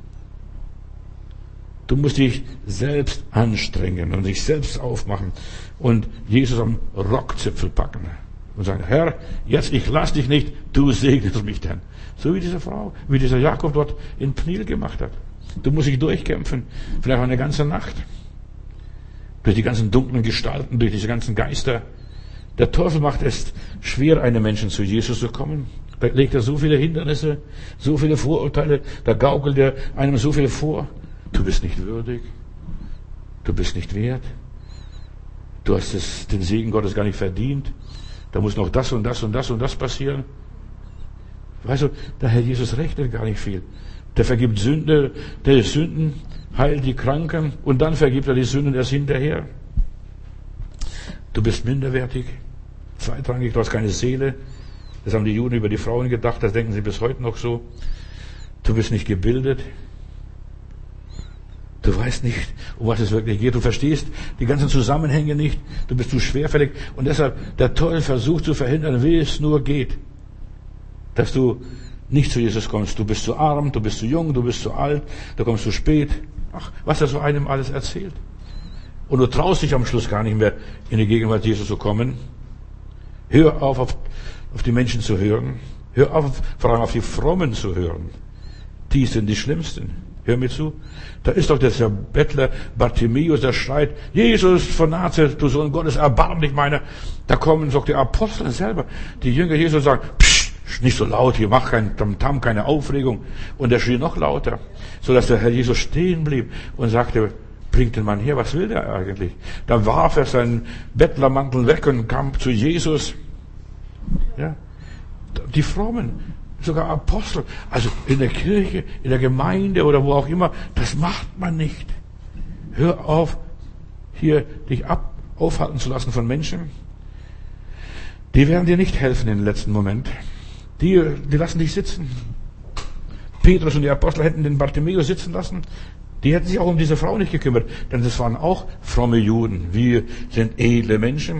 Du musst dich selbst anstrengen und dich selbst aufmachen und Jesus am Rockzipfel packen und sagen, Herr, jetzt ich lass dich nicht, du segnest mich denn. So wie diese Frau, wie dieser Jakob dort in Pniel gemacht hat. Du musst dich durchkämpfen, vielleicht auch eine ganze Nacht. Durch die ganzen dunklen Gestalten, durch diese ganzen Geister. Der Teufel macht es schwer, einem Menschen zu Jesus zu kommen. Da legt er so viele Hindernisse, so viele Vorurteile, da gaukelt er einem so viel vor. Du bist nicht würdig. Du bist nicht wert. Du hast den Segen Gottes gar nicht verdient. Da muss noch das und das und das und das passieren. Weißt du, der Herr Jesus rechnet gar nicht viel. Der vergibt Sünden, heilt die Kranken und dann vergibt er die Sünden erst hinterher. Du bist minderwertig, zweitrangig, du hast keine Seele. Das haben die Juden über die Frauen gedacht, das denken sie bis heute noch so. Du bist nicht gebildet. Du weißt nicht, um was es wirklich geht. Du verstehst die ganzen Zusammenhänge nicht. Du bist zu schwerfällig. Und deshalb, der Teufel versucht zu verhindern, wie es nur geht, dass du nicht zu Jesus kommst. Du bist zu arm, du bist zu jung, du bist zu alt, du kommst zu spät. Ach, was er so einem alles erzählt. Und du traust dich am Schluss gar nicht mehr, in die Gegenwart Jesus zu kommen. Hör auf die Menschen zu hören. Hör auf, vor allem auf die Frommen zu hören. Die sind die Schlimmsten. Hör mir zu. Da ist doch dieser Bettler Bartimäus, der schreit, Jesus von Nazareth, du Sohn Gottes, erbarm dich meiner. Da kommen doch die Apostel selber, die Jünger Jesus sagen, psst, Nicht so laut, hier mach kein Tamtam, keine Aufregung. Und er schrie noch lauter, so dass der Herr Jesus stehen blieb und sagte, bringt den Mann her, was will der eigentlich? Dann warf er seinen Bettlermantel weg und kam zu Jesus. Ja, die Frommen, sogar Apostel, also in der Kirche, in der Gemeinde oder wo auch immer, das macht man nicht. Hör auf, hier dich aufhalten zu lassen von Menschen. Die werden dir nicht helfen im letzten Moment. Die lassen dich sitzen. Petrus und die Apostel hätten den Bartimäus sitzen lassen. Die hätten sich auch um diese Frau nicht gekümmert, denn das waren auch fromme Juden. Wir sind edle Menschen.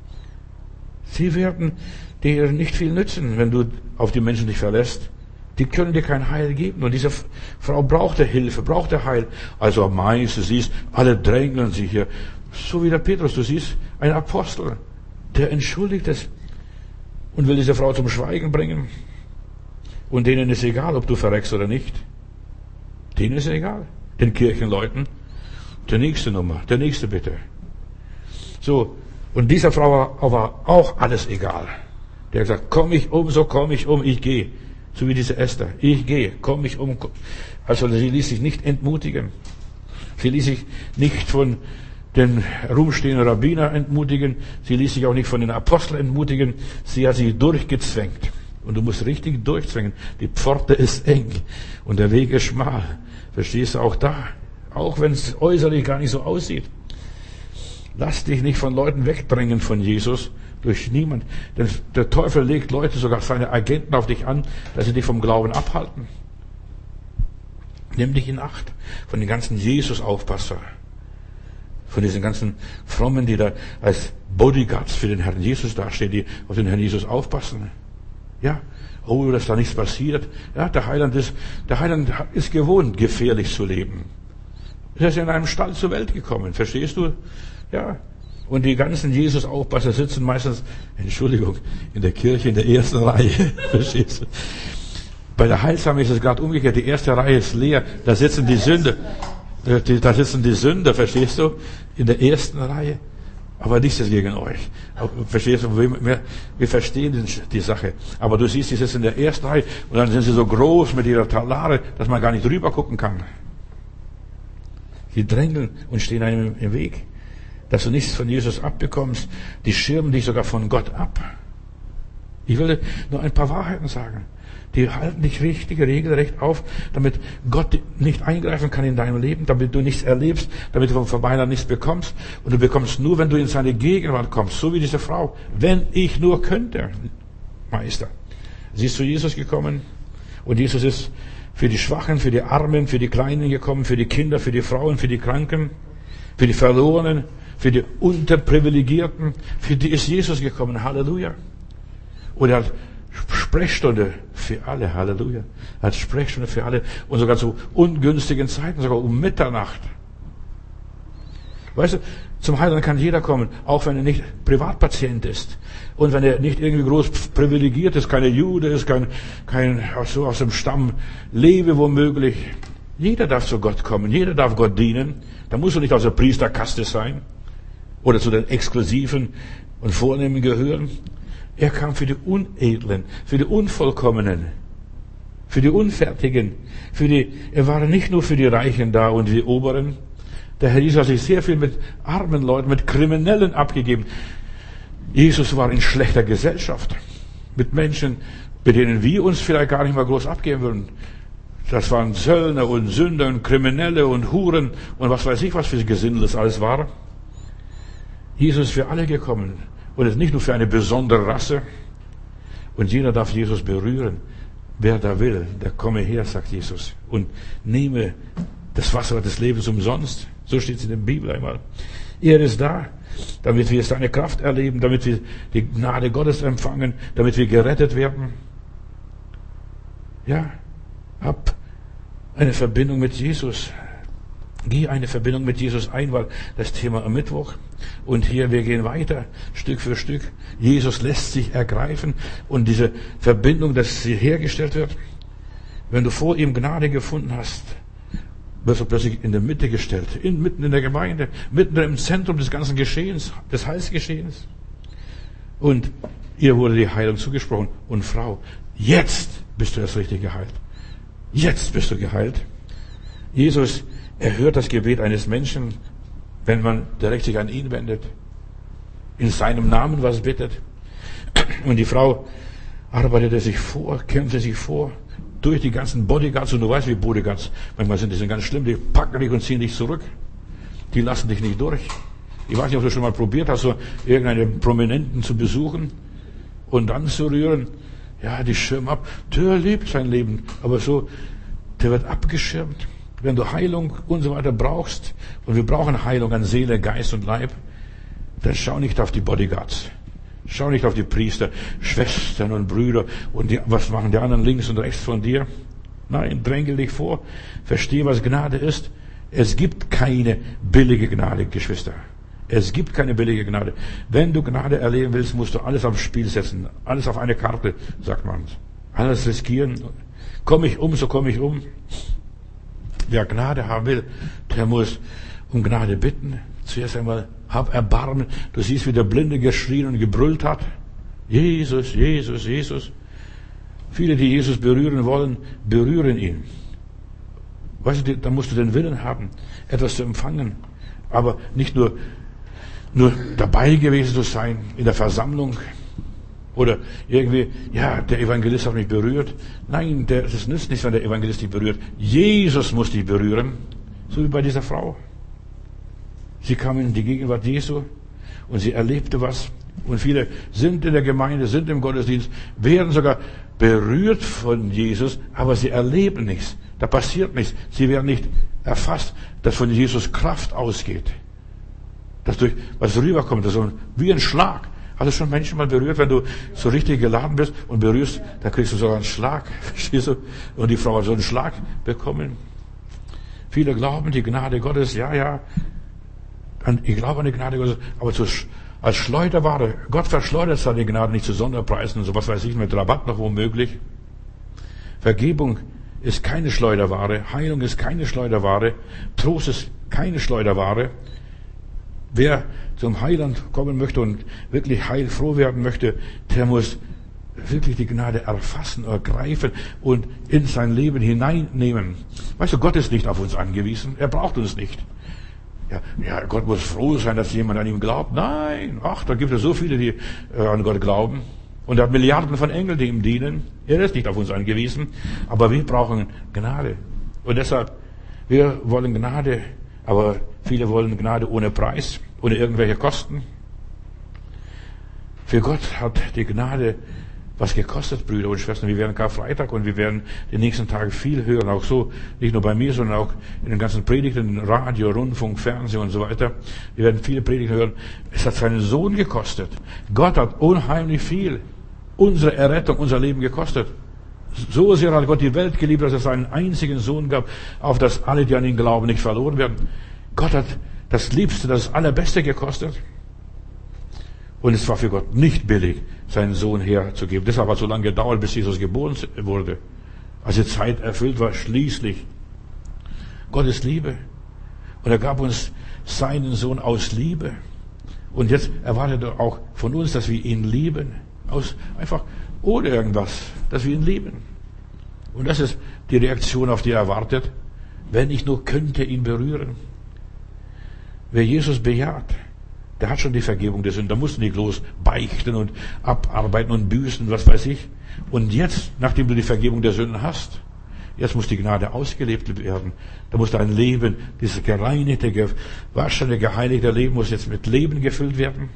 Sie werden dir nicht viel nützen, wenn du auf die Menschen dich verlässt. Die können dir kein Heil geben. Und diese Frau brauchte Hilfe, brauchte Heil. Also am meisten, du siehst, alle drängeln sie hier. So wie der Petrus, du siehst, ein Apostel, der entschuldigt es und will diese Frau zum Schweigen bringen. Und denen ist egal, ob du verreckst oder nicht. Denen ist egal. Den Kirchenleuten. Der nächste Nummer, der nächste bitte. So, und dieser Frau war auch alles egal. Der hat gesagt, komm ich um, so komm ich um, ich gehe. So wie diese Esther. Ich gehe, komm ich um. Also sie ließ sich nicht entmutigen. Sie ließ sich nicht von den rumstehenden Rabbiner entmutigen. Sie ließ sich auch nicht von den Aposteln entmutigen. Sie hat sich durchgezwängt. Und du musst richtig durchzwängen. Die Pforte ist eng und der Weg ist schmal. Verstehst du auch da? Auch wenn es äußerlich gar nicht so aussieht. Lass dich nicht von Leuten wegdrängen von Jesus. Durch niemand. Denn der Teufel legt Leute, sogar seine Agenten auf dich an, dass sie dich vom Glauben abhalten. Nimm dich in Acht von den ganzen Jesus-Aufpasser. Von diesen ganzen Frommen, die da als Bodyguards für den Herrn Jesus dastehen, die auf den Herrn Jesus aufpassen. Ja, oh, dass da nichts passiert. Ja, der Heiland ist gewohnt, gefährlich zu leben. Er ist in einem Stall zur Welt gekommen, verstehst du? Ja. Und die ganzen Jesus-Aufpasser sitzen meistens, Entschuldigung, in der Kirche in der ersten Reihe, verstehst du? Bei der Heilsame ist es gerade umgekehrt, die erste Reihe ist leer, da sitzen die Sünder. Da sitzen die Sünder, verstehst du? In der ersten Reihe. Aber nichts gegen euch. Verstehst du? Wir verstehen die Sache. Aber du siehst, die sitzen in der ersten Reihe und dann sind sie so groß mit ihrer Talare, dass man gar nicht drüber gucken kann. Sie drängeln und stehen einem im Weg. Dass du nichts von Jesus abbekommst. Die schirmen dich sogar von Gott ab. Ich will nur ein paar Wahrheiten sagen. Die halten dich richtig, regelrecht auf, damit Gott nicht eingreifen kann in deinem Leben, damit du nichts erlebst, damit du vom Heiland nichts bekommst. Und du bekommst nur, wenn du in seine Gegenwart kommst, so wie diese Frau. Wenn ich nur könnte, Meister. Sie ist zu Jesus gekommen und Jesus ist für die Schwachen, für die Armen, für die Kleinen gekommen, für die Kinder, für die Frauen, für die Kranken, für die Verlorenen, für die Unterprivilegierten. Für die ist Jesus gekommen. Halleluja. Und er hat Sprechstunde für alle, Halleluja. Er hat Sprechstunde für alle und sogar zu ungünstigen Zeiten, sogar um Mitternacht. Weißt du, zum Heiland kann jeder kommen, auch wenn er nicht Privatpatient ist und wenn er nicht irgendwie groß privilegiert ist, keine Jude ist, kein so aus dem Stamm Levi womöglich. Jeder darf zu Gott kommen, jeder darf Gott dienen. Da musst du nicht aus der Priesterkaste sein oder zu den Exklusiven und Vornehmen gehören. Er kam für die Unedlen, für die Unvollkommenen, für die Unfertigen, er war nicht nur für die Reichen da und die Oberen. Der Herr Jesus hat sich sehr viel mit armen Leuten, mit Kriminellen abgegeben. Jesus war in schlechter Gesellschaft, mit Menschen, mit denen wir uns vielleicht gar nicht mal groß abgeben würden. Das waren Söldner und Sünder und Kriminelle und Huren und was weiß ich, was für Gesindel das alles war. Jesus ist für alle gekommen. Und es ist nicht nur für eine besondere Rasse. Und jeder darf Jesus berühren. Wer da will, der komme her, sagt Jesus. Und nehme das Wasser des Lebens umsonst. So steht es in der Bibel einmal. Er ist da, damit wir seine Kraft erleben, damit wir die Gnade Gottes empfangen, damit wir gerettet werden. Ja, hab eine Verbindung mit Jesus. Geh eine Verbindung mit Jesus ein, weil das Thema am Mittwoch. Und hier, wir gehen weiter, Stück für Stück. Jesus lässt sich ergreifen und diese Verbindung, dass sie hergestellt wird. Wenn du vor ihm Gnade gefunden hast, wirst du plötzlich in der Mitte gestellt, mitten in der Gemeinde, mitten im Zentrum des ganzen Geschehens, des Heilsgeschehens. Und ihr wurde die Heilung zugesprochen. Und Frau, Jetzt bist du erst richtig geheilt. Jetzt bist du geheilt. Jesus erhört das Gebet eines Menschen, wenn man direkt sich an ihn wendet, in seinem Namen was bittet. Und die Frau arbeitete sich vor, kämpfte sich vor, durch die ganzen Bodyguards. Und du weißt, wie Bodyguards, manchmal sind die ganz schlimm, die packen dich und ziehen dich zurück. Die lassen dich nicht durch. Ich weiß nicht, ob du schon mal probiert hast, so irgendeinen Prominenten zu besuchen und anzurühren. Ja, die schirmen ab. Der lebt sein Leben. Aber so, der wird abgeschirmt. Wenn du Heilung und so weiter brauchst, und wir brauchen Heilung an Seele, Geist und Leib, dann schau nicht auf die Bodyguards. Schau nicht auf die Priester, Schwestern und Brüder und was machen die anderen links und rechts von dir. Nein, drängel dich vor. Verstehe, was Gnade ist. Es gibt keine billige Gnade, Geschwister. Es gibt keine billige Gnade. Wenn du Gnade erleben willst, musst du alles aufs Spiel setzen. Alles auf eine Karte, sagt man. Alles riskieren. Komme ich um, so komme ich um. Wer Gnade haben will, der muss um Gnade bitten. Zuerst einmal, hab Erbarmen. Du siehst, wie der Blinde geschrien und gebrüllt hat. Jesus, Jesus, Jesus. Viele, die Jesus berühren wollen, berühren ihn. Weißt du, da musst du den Willen haben, etwas zu empfangen. Aber nicht nur dabei gewesen zu sein in der Versammlung oder irgendwie, ja, der Evangelist hat mich berührt. Nein, das nützt nichts, wenn der Evangelist dich berührt. Jesus muss dich berühren. So wie bei dieser Frau. Sie kam in die Gegenwart Jesu und sie erlebte was. Und viele sind in der Gemeinde, sind im Gottesdienst, werden sogar berührt von Jesus, aber sie erleben nichts. Da passiert nichts. Sie werden nicht erfasst, dass von Jesus Kraft ausgeht. Dass durch was rüberkommt, so wie ein Schlag. Hast du schon Menschen mal berührt, wenn du so richtig geladen bist und berührst, da kriegst du sogar einen Schlag. Verstehst du? Und die Frau hat so einen Schlag bekommen. Viele glauben, die Gnade Gottes, ja. Ich glaube an die Gnade Gottes, aber als Schleuderware. Gott verschleudert seine Gnade nicht zu Sonderpreisen und so was weiß ich, mit Rabatt noch womöglich. Vergebung ist keine Schleuderware. Heilung ist keine Schleuderware. Trost ist keine Schleuderware. Wer zum Heiland kommen möchte und wirklich heilfroh werden möchte, der muss wirklich die Gnade erfassen, ergreifen und in sein Leben hineinnehmen. Weißt du, Gott ist nicht auf uns angewiesen. Er braucht uns nicht. Ja, Gott muss froh sein, dass jemand an ihm glaubt. Nein, da gibt es so viele, die an Gott glauben. Und er hat Milliarden von Engeln, die ihm dienen. Er ist nicht auf uns angewiesen. Aber wir brauchen Gnade. Und deshalb, wir wollen Gnade, aber viele wollen Gnade ohne Preis, ohne irgendwelche Kosten. Für Gott hat die Gnade was gekostet, Brüder und Schwestern. Wir werden Karfreitag und wir werden die nächsten Tage viel hören, auch so, nicht nur bei mir, sondern auch in den ganzen Predigten, Radio, Rundfunk, Fernsehen und so weiter. Wir werden viele Predigten hören. Es hat seinen Sohn gekostet. Gott hat unheimlich viel unsere Errettung, unser Leben gekostet. So sehr hat Gott die Welt geliebt, dass er seinen einzigen Sohn gab, auf dass alle, die an ihn glauben, nicht verloren werden. Gott hat das Liebste, das Allerbeste gekostet. Und es war für Gott nicht billig, seinen Sohn herzugeben. Deshalb hat es so lange gedauert, bis Jesus geboren wurde. Als die Zeit erfüllt war, schließlich. Gott ist Liebe. Und er gab uns seinen Sohn aus Liebe. Und jetzt erwartet er auch von uns, dass wir ihn lieben. Einfach ohne irgendwas, dass wir ihn lieben. Und das ist die Reaktion, auf die er wartet. Wenn ich nur könnte ihn berühren. Wer Jesus bejaht, der hat schon die Vergebung der Sünden. Da musst du nicht los beichten und abarbeiten und büßen, was weiß ich. Und jetzt, nachdem du die Vergebung der Sünden hast, jetzt muss die Gnade ausgelebt werden. Da muss dein Leben, dieses gereinigte, gewaschene, geheiligte Leben, muss jetzt mit Leben gefüllt werden.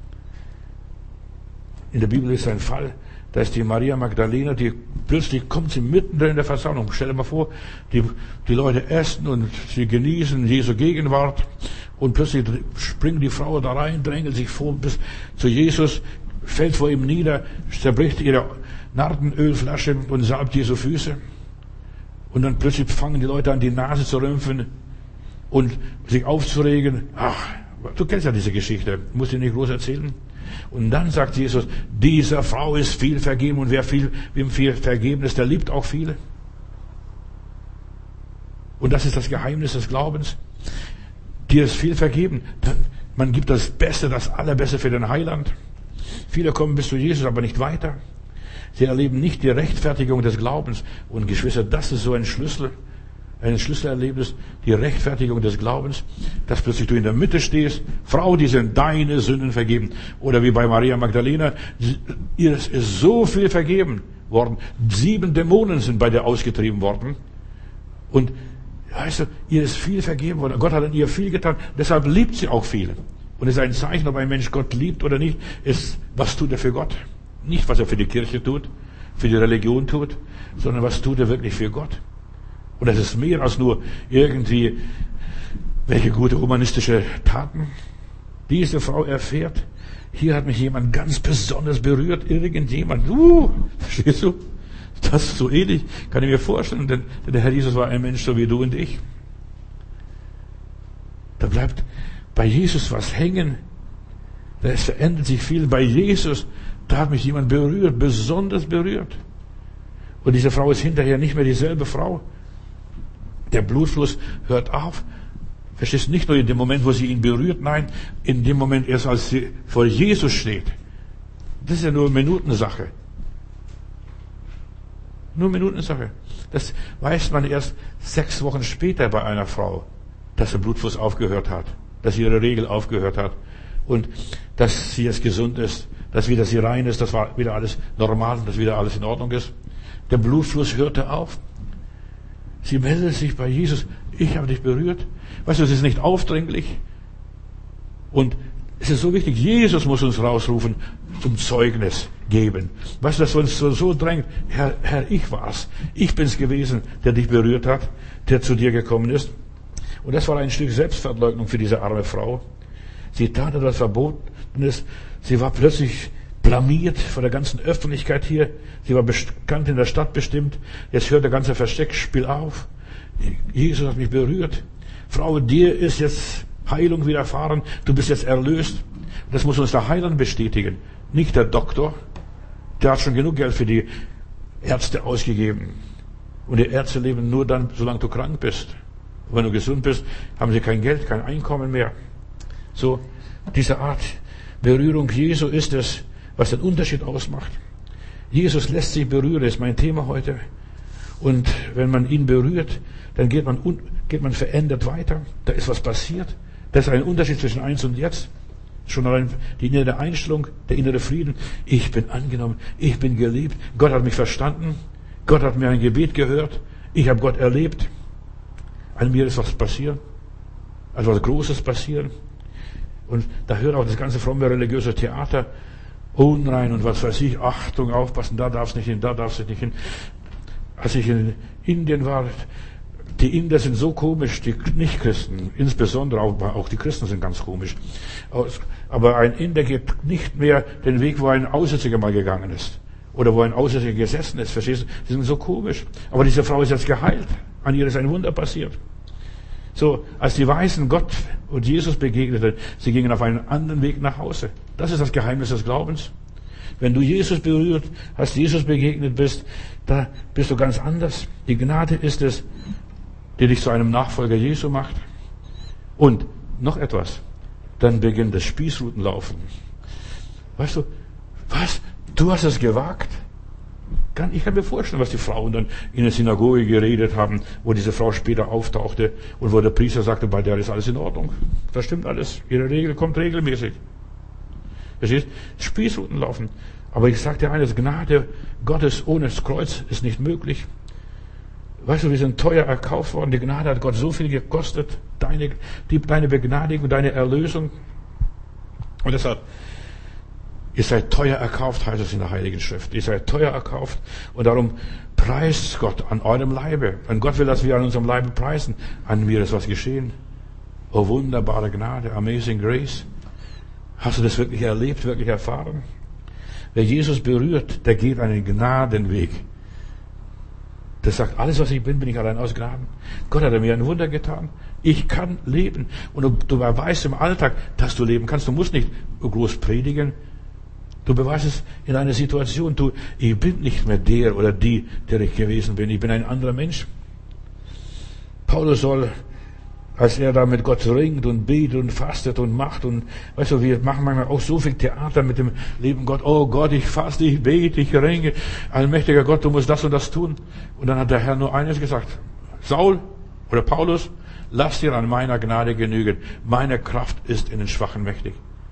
In der Bibel ist ein Fall, da ist die Maria Magdalena, die plötzlich kommt sie mitten in der Versammlung. Stell dir mal vor, die Leute essen und sie genießen Jesu Gegenwart. Und plötzlich springt die Frau da rein, drängelt sich vor bis zu Jesus, fällt vor ihm nieder, zerbricht ihre Nardenölflasche und salbt Jesu Füße. Und dann plötzlich fangen die Leute an, die Nase zu rümpfen und sich aufzuregen. Ach, du kennst ja diese Geschichte, musst du nicht groß erzählen. Und dann sagt Jesus, dieser Frau ist viel vergeben und wem viel vergeben ist, der liebt auch viele. Und das ist das Geheimnis des Glaubens. Dir ist viel vergeben. Man gibt das Beste, das Allerbeste für den Heiland. Viele kommen bis zu Jesus, aber nicht weiter. Sie erleben nicht die Rechtfertigung des Glaubens. Und Geschwister, das ist so ein Schlüsselerlebnis, die Rechtfertigung des Glaubens, dass plötzlich du in der Mitte stehst, Frau, die sind deine Sünden vergeben. Oder wie bei Maria Magdalena, ihr ist so viel vergeben worden. 7 Dämonen sind bei dir ausgetrieben worden. Und weißt du, ihr ist viel vergeben worden. Gott hat an ihr viel getan. Deshalb liebt sie auch viel. Und es ist ein Zeichen, ob ein Mensch Gott liebt oder nicht, ist, was tut er für Gott? Nicht, was er für die Kirche tut, für die Religion tut, sondern was tut er wirklich für Gott? Und das ist mehr als nur irgendwie welche gute humanistische Taten. Diese Frau erfährt, hier hat mich jemand ganz besonders berührt, irgendjemand. Verstehst du? Das ist so ähnlich, kann ich mir vorstellen, denn der Herr Jesus war ein Mensch so wie du und ich. Da bleibt bei Jesus was hängen. Es verändert sich viel. Bei Jesus, da hat mich jemand berührt, besonders berührt. Und diese Frau ist hinterher nicht mehr dieselbe Frau. Der Blutfluss hört auf. Verstehst du, nicht nur in dem Moment, wo sie ihn berührt, nein, in dem Moment erst, als sie vor Jesus steht. Das ist ja nur Minutensache. Nur Minutensache. Das weiß man erst 6 Wochen später bei einer Frau, dass der Blutfluss aufgehört hat, dass ihre Regel aufgehört hat und dass sie jetzt gesund ist, dass wieder sie rein ist, dass wieder alles normal, dass wieder alles in Ordnung ist. Der Blutfluss hörte auf. Sie meldet sich bei Jesus. Ich habe dich berührt. Weißt du, es ist nicht aufdringlich. Und es ist so wichtig, Jesus muss uns rausrufen, zum Zeugnis geben. Weißt du, dass uns so drängt, Herr, ich war's. Ich bin's gewesen, der dich berührt hat, der zu dir gekommen ist. Und das war ein Stück Selbstverleugnung für diese arme Frau. Sie tat etwas Verbotenes. Sie war plötzlich blamiert vor der ganzen Öffentlichkeit hier. Sie war bekannt in der Stadt bestimmt. Jetzt hört der ganze Versteckspiel auf. Jesus hat mich berührt. Frau, dir ist jetzt Heilung widerfahren. Du bist jetzt erlöst. Das muss uns der Heiland bestätigen. Nicht der Doktor. Der hat schon genug Geld für die Ärzte ausgegeben. Und die Ärzte leben nur dann, solange du krank bist. Und wenn du gesund bist, haben sie kein Geld, kein Einkommen mehr. So, diese Art Berührung Jesu ist es, was den Unterschied ausmacht. Jesus lässt sich berühren, ist mein Thema heute. Und wenn man ihn berührt, dann geht man verändert weiter. Da ist was passiert. Das ist ein Unterschied zwischen eins und jetzt. Schon allein die innere Einstellung, der innere Frieden. Ich bin angenommen, ich bin geliebt. Gott hat mich verstanden. Gott hat mir ein Gebet gehört. Ich habe Gott erlebt. An mir ist was passiert. Also was Großes passieren. Und da hört auch das ganze fromme religiöse Theater unrein und was weiß ich, Achtung, aufpassen, da darfst nicht hin, da darfst du nicht hin. Als ich in Indien war, die Inder sind so komisch, die Nicht-Christen, insbesondere auch die Christen sind ganz komisch. Aber ein Inder geht nicht mehr den Weg, wo ein Aussätziger mal gegangen ist. Oder wo ein Aussätziger gesessen ist, verstehst du? Die sind so komisch. Aber diese Frau ist jetzt geheilt. An ihr ist ein Wunder passiert. So, als die Weißen Gott und Jesus begegneten, sie gingen auf einen anderen Weg nach Hause. Das ist das Geheimnis des Glaubens. Wenn du Jesus berührt hast, Jesus begegnet bist, da bist du ganz anders. Die Gnade ist es, die dich zu einem Nachfolger Jesu macht. Und noch etwas, dann beginnt das Spießrutenlaufen. Weißt du, was? Du hast es gewagt? Ich kann mir vorstellen, was die Frauen dann in der Synagoge geredet haben, wo diese Frau später auftauchte und wo der Priester sagte, bei der ist alles in Ordnung. Das stimmt alles. Ihre Regel kommt regelmäßig. Verstehst? Spießruten laufen. Aber ich sage dir eines, Gnade Gottes ohne das Kreuz ist nicht möglich. Weißt du, wir sind teuer erkauft worden. Die Gnade hat Gott so viel gekostet. Deine Begnadigung, deine Erlösung. Und deshalb, ihr seid teuer erkauft, heißt es in der Heiligen Schrift. Ihr seid teuer erkauft. Und darum preist Gott an eurem Leibe. Und Gott will, dass wir an unserem Leibe preisen. An mir ist was geschehen. Oh, wunderbare Gnade, amazing grace. Hast du das wirklich erlebt, wirklich erfahren? Wer Jesus berührt, der geht einen Gnadenweg. Der sagt, alles was ich bin ich allein aus Gnaden. Gott hat mir ein Wunder getan. Ich kann leben. Und du weißt im Alltag, dass du leben kannst. Du musst nicht groß predigen. Du beweist es in einer Situation. Ich bin nicht mehr der oder die, der ich gewesen bin. Ich bin ein anderer Mensch. Paulus soll als er da mit Gott ringt und betet und fastet und macht und, weißt du, wir machen manchmal auch so viel Theater mit dem lieben Gott. Oh Gott, ich faste, ich bete, ich ringe. Allmächtiger Gott, du musst das und das tun. Und dann hat der Herr nur eines gesagt. Saul oder Paulus, lass dir an meiner Gnade genügen. Meine Kraft ist in den Schwachen mächtig.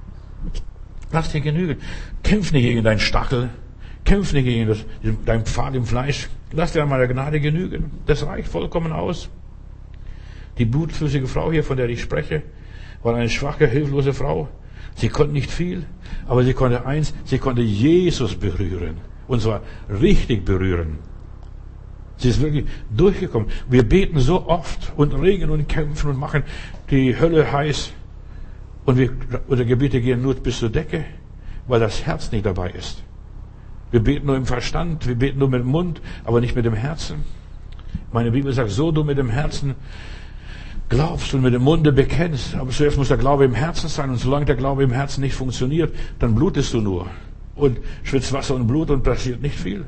Lass dir genügen. Kämpf nicht gegen deinen Stachel. Kämpf nicht gegen dein Pfad im Fleisch. Lass dir an meiner Gnade genügen. Das reicht vollkommen aus. Die blutflüssige Frau hier, von der ich spreche, war eine schwache, hilflose Frau. Sie konnte nicht viel, aber sie konnte eins, sie konnte Jesus berühren. Und zwar richtig berühren. Sie ist wirklich durchgekommen. Wir beten so oft und ringen und kämpfen und machen die Hölle heiß. Und unsere Gebete gehen nur bis zur Decke, weil das Herz nicht dabei ist. Wir beten nur im Verstand, wir beten nur mit dem Mund, aber nicht mit dem Herzen. Meine Bibel sagt, so du mit dem Herzen glaubst und mit dem Munde bekennst. Aber zuerst muss der Glaube im Herzen sein. Und solange der Glaube im Herzen nicht funktioniert, dann blutest du nur. Und schwitzt Wasser und Blut und passiert nicht viel.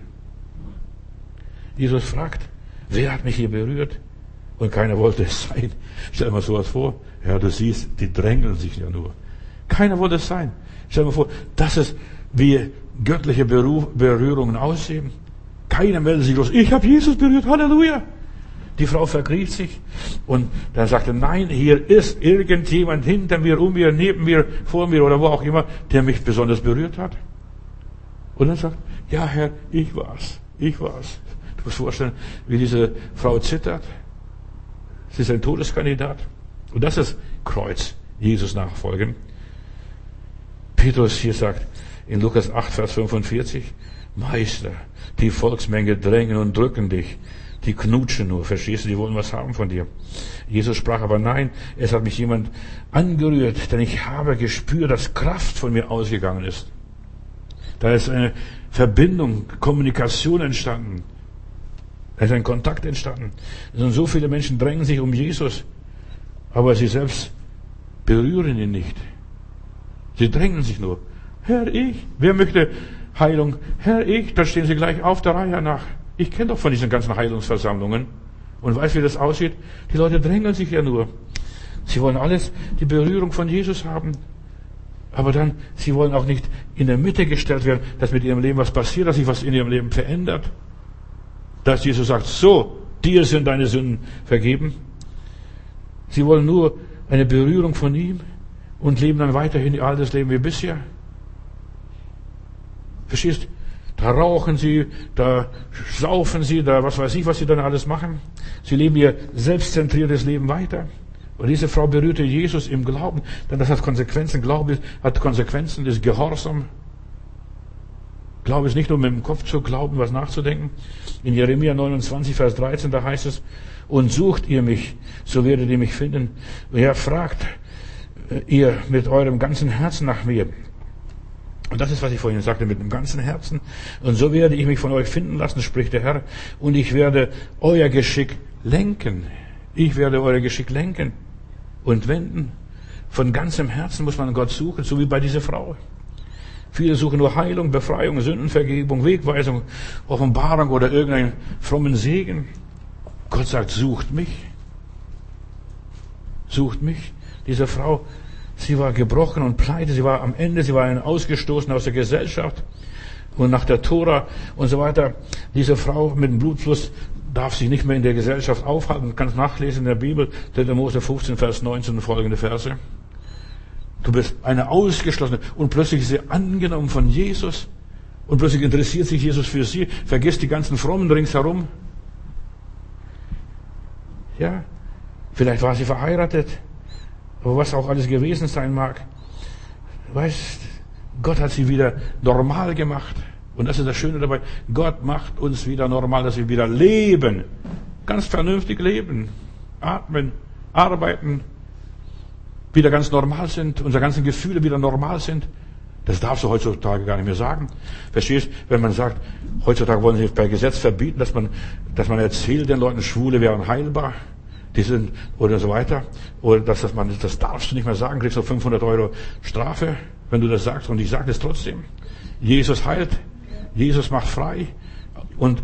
Jesus fragt, wer hat mich hier berührt? Und keiner wollte es sein. Stell dir mal sowas vor. Ja, du siehst, die drängeln sich ja nur. Keiner wollte es sein. Stell dir mal vor, das ist, wie göttliche Berührungen aussehen. Keiner meldet sich los. Ich habe Jesus berührt. Halleluja. Die Frau vergriff sich und dann sagte, nein, hier ist irgendjemand hinter mir, um mir, neben mir, vor mir oder wo auch immer, der mich besonders berührt hat. Und dann sagt, ja Herr, ich war's. Du musst vorstellen, wie diese Frau zittert. Sie ist ein Todeskandidat. Und das ist Kreuz, Jesus nachfolgen. Petrus hier sagt in Lukas 8, Vers 45, Meister, die Volksmenge drängen und drücken dich. Die knutschen nur, verstehst du, die wollen was haben von dir. Jesus sprach aber nein, es hat mich jemand angerührt, denn ich habe gespürt, dass Kraft von mir ausgegangen ist. Da ist eine Verbindung, Kommunikation entstanden. Da ist ein Kontakt entstanden. Und so viele Menschen drängen sich um Jesus, aber sie selbst berühren ihn nicht. Sie drängen sich nur. Herr, ich. Wer möchte Heilung? Herr, ich. Da stehen sie gleich auf der Reihe nach. Ich kenne doch von diesen ganzen Heilungsversammlungen und weiß, wie das aussieht. Die Leute drängeln sich ja nur. Sie wollen alles, die Berührung von Jesus haben. Aber dann, sie wollen auch nicht in der Mitte gestellt werden, dass mit ihrem Leben was passiert, dass sich was in ihrem Leben verändert. Dass Jesus sagt, so, dir sind deine Sünden vergeben. Sie wollen nur eine Berührung von ihm und leben dann weiterhin ihr altes Leben wie bisher. Verstehst? Da rauchen sie, da saufen sie, da was weiß ich, was sie dann alles machen. Sie leben ihr selbstzentriertes Leben weiter. Und diese Frau berührte Jesus im Glauben, denn das hat Konsequenzen. Glaube hat Konsequenzen, ist Gehorsam. Glaube ist nicht nur mit dem Kopf zu glauben, was nachzudenken. In Jeremia 29, Vers 13, da heißt es, und sucht ihr mich, so werdet ihr mich finden. Ja, fragt ihr mit eurem ganzen Herzen nach mir. Und das ist, was ich vorhin sagte, mit dem ganzen Herzen. Und so werde ich mich von euch finden lassen, spricht der Herr. Und ich werde euer Geschick lenken. Ich werde euer Geschick lenken und wenden. Von ganzem Herzen muss man Gott suchen, so wie bei dieser Frau. Viele suchen nur Heilung, Befreiung, Sündenvergebung, Wegweisung, Offenbarung oder irgendeinen frommen Segen. Gott sagt, sucht mich. Sucht mich. Diese Frau, sie war gebrochen und pleite, sie war am Ende, sie war ausgestoßen aus der Gesellschaft und nach der Tora und so weiter. Diese Frau mit dem Blutfluss darf sich nicht mehr in der Gesellschaft aufhalten. Du kannst nachlesen in der Bibel, 3. Mose 15, Vers 19 und folgende Verse. Du bist eine Ausgeschlossene und plötzlich ist sie angenommen von Jesus und plötzlich interessiert sich Jesus für sie, vergisst die ganzen Frommen ringsherum. Ja, vielleicht war sie verheiratet. Aber was auch alles gewesen sein mag, weißt, Gott hat sie wieder normal gemacht. Und das ist das Schöne dabei. Gott macht uns wieder normal, dass wir wieder leben. Ganz vernünftig leben. Atmen, arbeiten, wieder ganz normal sind, unsere ganzen Gefühle wieder normal sind. Das darfst du heutzutage gar nicht mehr sagen. Verstehst? Wenn man sagt, heutzutage wollen sie per Gesetz verbieten, dass man erzählt den Leuten, Schwule wären heilbar. Die sind, oder so weiter. Oder das darfst du nicht mehr sagen, kriegst du 500 € Strafe, wenn du das sagst. Und ich sage das trotzdem. Jesus heilt. Jesus macht frei. Und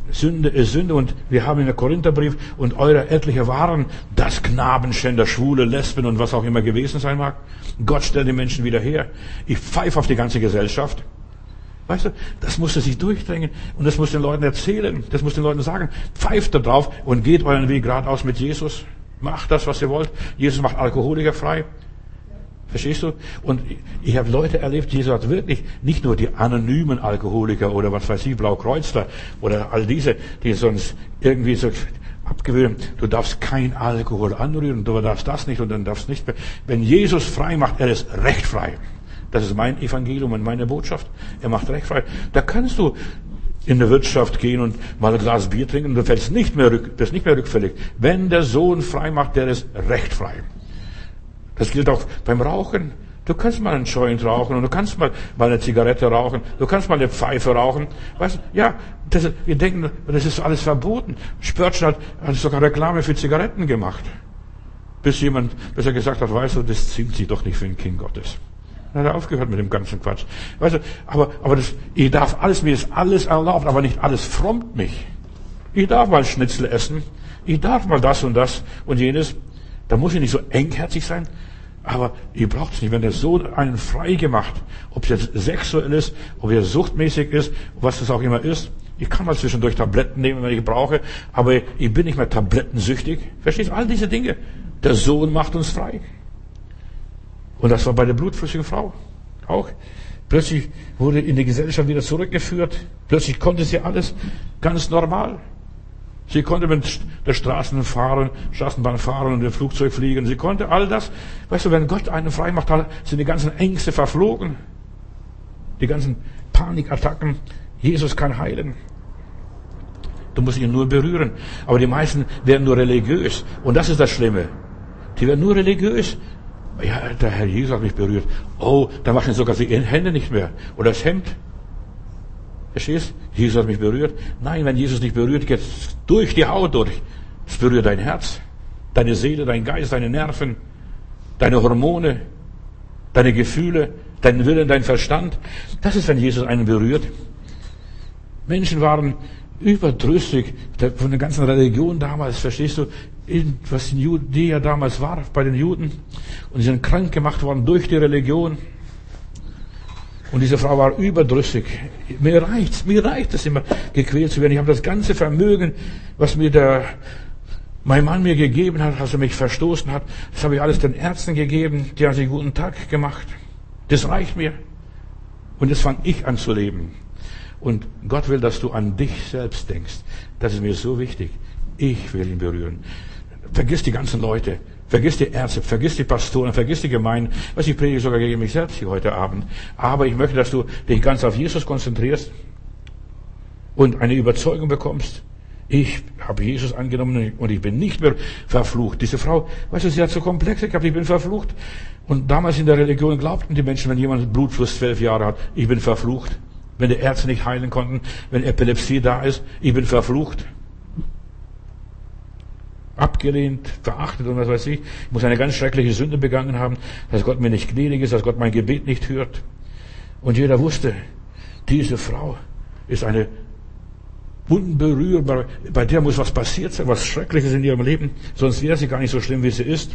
Sünde ist Sünde und wir haben in der Korintherbrief und eure etliche waren das Knabenschänder, Schwule, Lesben und was auch immer gewesen sein mag. Gott stellt die Menschen wieder her. Ich pfeife auf die ganze Gesellschaft. Weißt du, das musste sich durchdrängen und das muss den Leuten erzählen, das muss den Leuten sagen. Pfeift da drauf und geht euren Weg geradeaus mit Jesus. Macht das, was ihr wollt. Jesus macht Alkoholiker frei. Verstehst du? Und ich habe Leute erlebt, Jesus hat wirklich nicht nur die anonymen Alkoholiker oder was weiß ich, Blaukreuzler oder all diese, die sonst irgendwie so abgewöhnen. Du darfst kein Alkohol anrühren, du darfst das nicht und dann darfst nicht mehr. Wenn Jesus frei macht, er ist recht frei. Das ist mein Evangelium und meine Botschaft. Er macht recht frei. Da kannst du in der Wirtschaft gehen und mal ein Glas Bier trinken und du bist nicht mehr rückfällig. Wenn der Sohn frei macht, der ist recht frei. Das gilt auch beim Rauchen. Du kannst mal einen Joint rauchen und du kannst mal eine Zigarette rauchen. Du kannst mal eine Pfeife rauchen. Weißt du, ja, wir denken, das ist alles verboten. Spörtchen hat sogar Reklame für Zigaretten gemacht. Bis er gesagt hat, weißt du, das ziemt sich doch nicht für ein Kind Gottes. Dann hat er aufgehört mit dem ganzen Quatsch. Weißt du, aber ich darf alles, mir ist alles erlaubt, aber nicht alles frommt mich. Ich darf mal Schnitzel essen. Ich darf mal das und jenes. Da muss ich nicht so engherzig sein. Aber ihr braucht es nicht. Wenn der Sohn einen frei gemacht, ob es jetzt sexuell ist, ob er suchtmäßig ist, was es auch immer ist. Ich kann mal zwischendurch Tabletten nehmen, wenn ich brauche, aber ich bin nicht mehr tablettensüchtig. Verstehst du? All diese Dinge. Der Sohn macht uns frei. Und das war bei der blutflüssigen Frau auch. Plötzlich wurde in die Gesellschaft wieder zurückgeführt. Plötzlich konnte sie alles ganz normal. Sie konnte mit der Straßenbahn fahren und dem Flugzeug fliegen. Sie konnte all das. Weißt du, wenn Gott einen frei macht, sind die ganzen Ängste verflogen. Die ganzen Panikattacken. Jesus kann heilen. Du musst ihn nur berühren. Aber die meisten werden nur religiös. Und das ist das Schlimme. Die werden nur religiös. Ja, der Herr Jesus hat mich berührt. Oh, da machen sogar die Hände nicht mehr. Oder das Hemd. Verstehst? Jesus hat mich berührt. Nein, wenn Jesus dich berührt, geht es durch die Haut durch. Es berührt dein Herz, deine Seele, dein Geist, deine Nerven, deine Hormone, deine Gefühle, deinen Willen, dein Verstand. Das ist, wenn Jesus einen berührt. Menschen waren überdrüssig von der ganzen Religion damals, verstehst du, was in Judäa damals war, bei den Juden. Und sie sind krank gemacht worden durch die Religion. Und diese Frau war überdrüssig. Mir reicht es immer, gequält zu werden. Ich habe das ganze Vermögen, was mir mein Mann mir gegeben hat, als er mich verstoßen hat, das habe ich alles den Ärzten gegeben, die haben sich guten Tag gemacht. Das reicht mir. Und jetzt fange ich an zu leben. Und Gott will, dass du an dich selbst denkst. Das ist mir so wichtig. Ich will ihn berühren. Vergiss die ganzen Leute. Vergiss die Ärzte, vergiss die Pastoren, vergiss die Gemeinden. Ich predige sogar gegen mich selbst hier heute Abend. Aber ich möchte, dass du dich ganz auf Jesus konzentrierst und eine Überzeugung bekommst. Ich habe Jesus angenommen und ich bin nicht mehr verflucht. Diese Frau, weißt du, sie hat so Komplexe gehabt, ich bin verflucht. Und damals in der Religion glaubten die Menschen, wenn jemand Blutfluss 12 Jahre hat, ich bin verflucht. Wenn die Ärzte nicht heilen konnten, wenn Epilepsie da ist, ich bin verflucht. Abgelehnt, verachtet und was weiß ich. Ich muss eine ganz schreckliche Sünde begangen haben, dass Gott mir nicht gnädig ist, dass Gott mein Gebet nicht hört. Und jeder wusste, diese Frau ist eine unberührbar, bei der muss was passiert sein, was Schreckliches in ihrem Leben, sonst wäre sie gar nicht so schlimm, wie sie ist.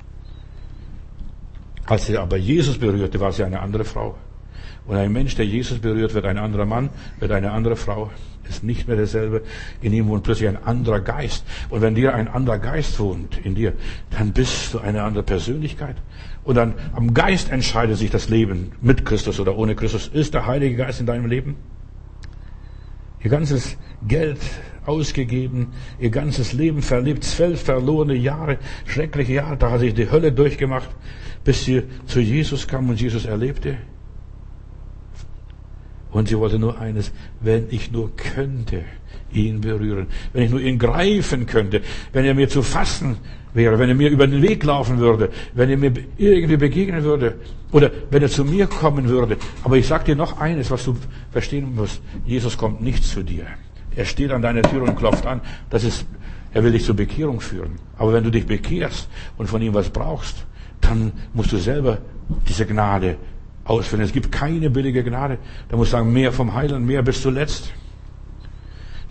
Als sie aber Jesus berührte, war sie eine andere Frau. Und ein Mensch, der Jesus berührt, wird ein anderer Mann, wird eine andere Frau, ist nicht mehr derselbe. In ihm wohnt plötzlich ein anderer Geist. Und wenn dir ein anderer Geist wohnt in dir, dann bist du eine andere Persönlichkeit. Und dann am Geist entscheidet sich das Leben mit Christus oder ohne Christus. Ist der Heilige Geist in deinem Leben? Ihr ganzes Geld ausgegeben, ihr ganzes Leben verlebt, 12 verlorene Jahre, schreckliche Jahre, da hat sich die Hölle durchgemacht, bis sie zu Jesus kam und Jesus erlebte. Und sie wollte nur eines, wenn ich nur könnte ihn berühren, wenn ich nur ihn greifen könnte, wenn er mir zu fassen wäre, wenn er mir über den Weg laufen würde, wenn er mir irgendwie begegnen würde oder wenn er zu mir kommen würde. Aber ich sage dir noch eines, was du verstehen musst. Jesus kommt nicht zu dir. Er steht an deiner Tür und klopft an. Er will dich zur Bekehrung führen. Aber wenn du dich bekehrst und von ihm was brauchst, dann musst du selber diese Gnade ausfinden. Es gibt keine billige Gnade. Da musst du sagen, mehr vom Heiland, mehr bis zuletzt.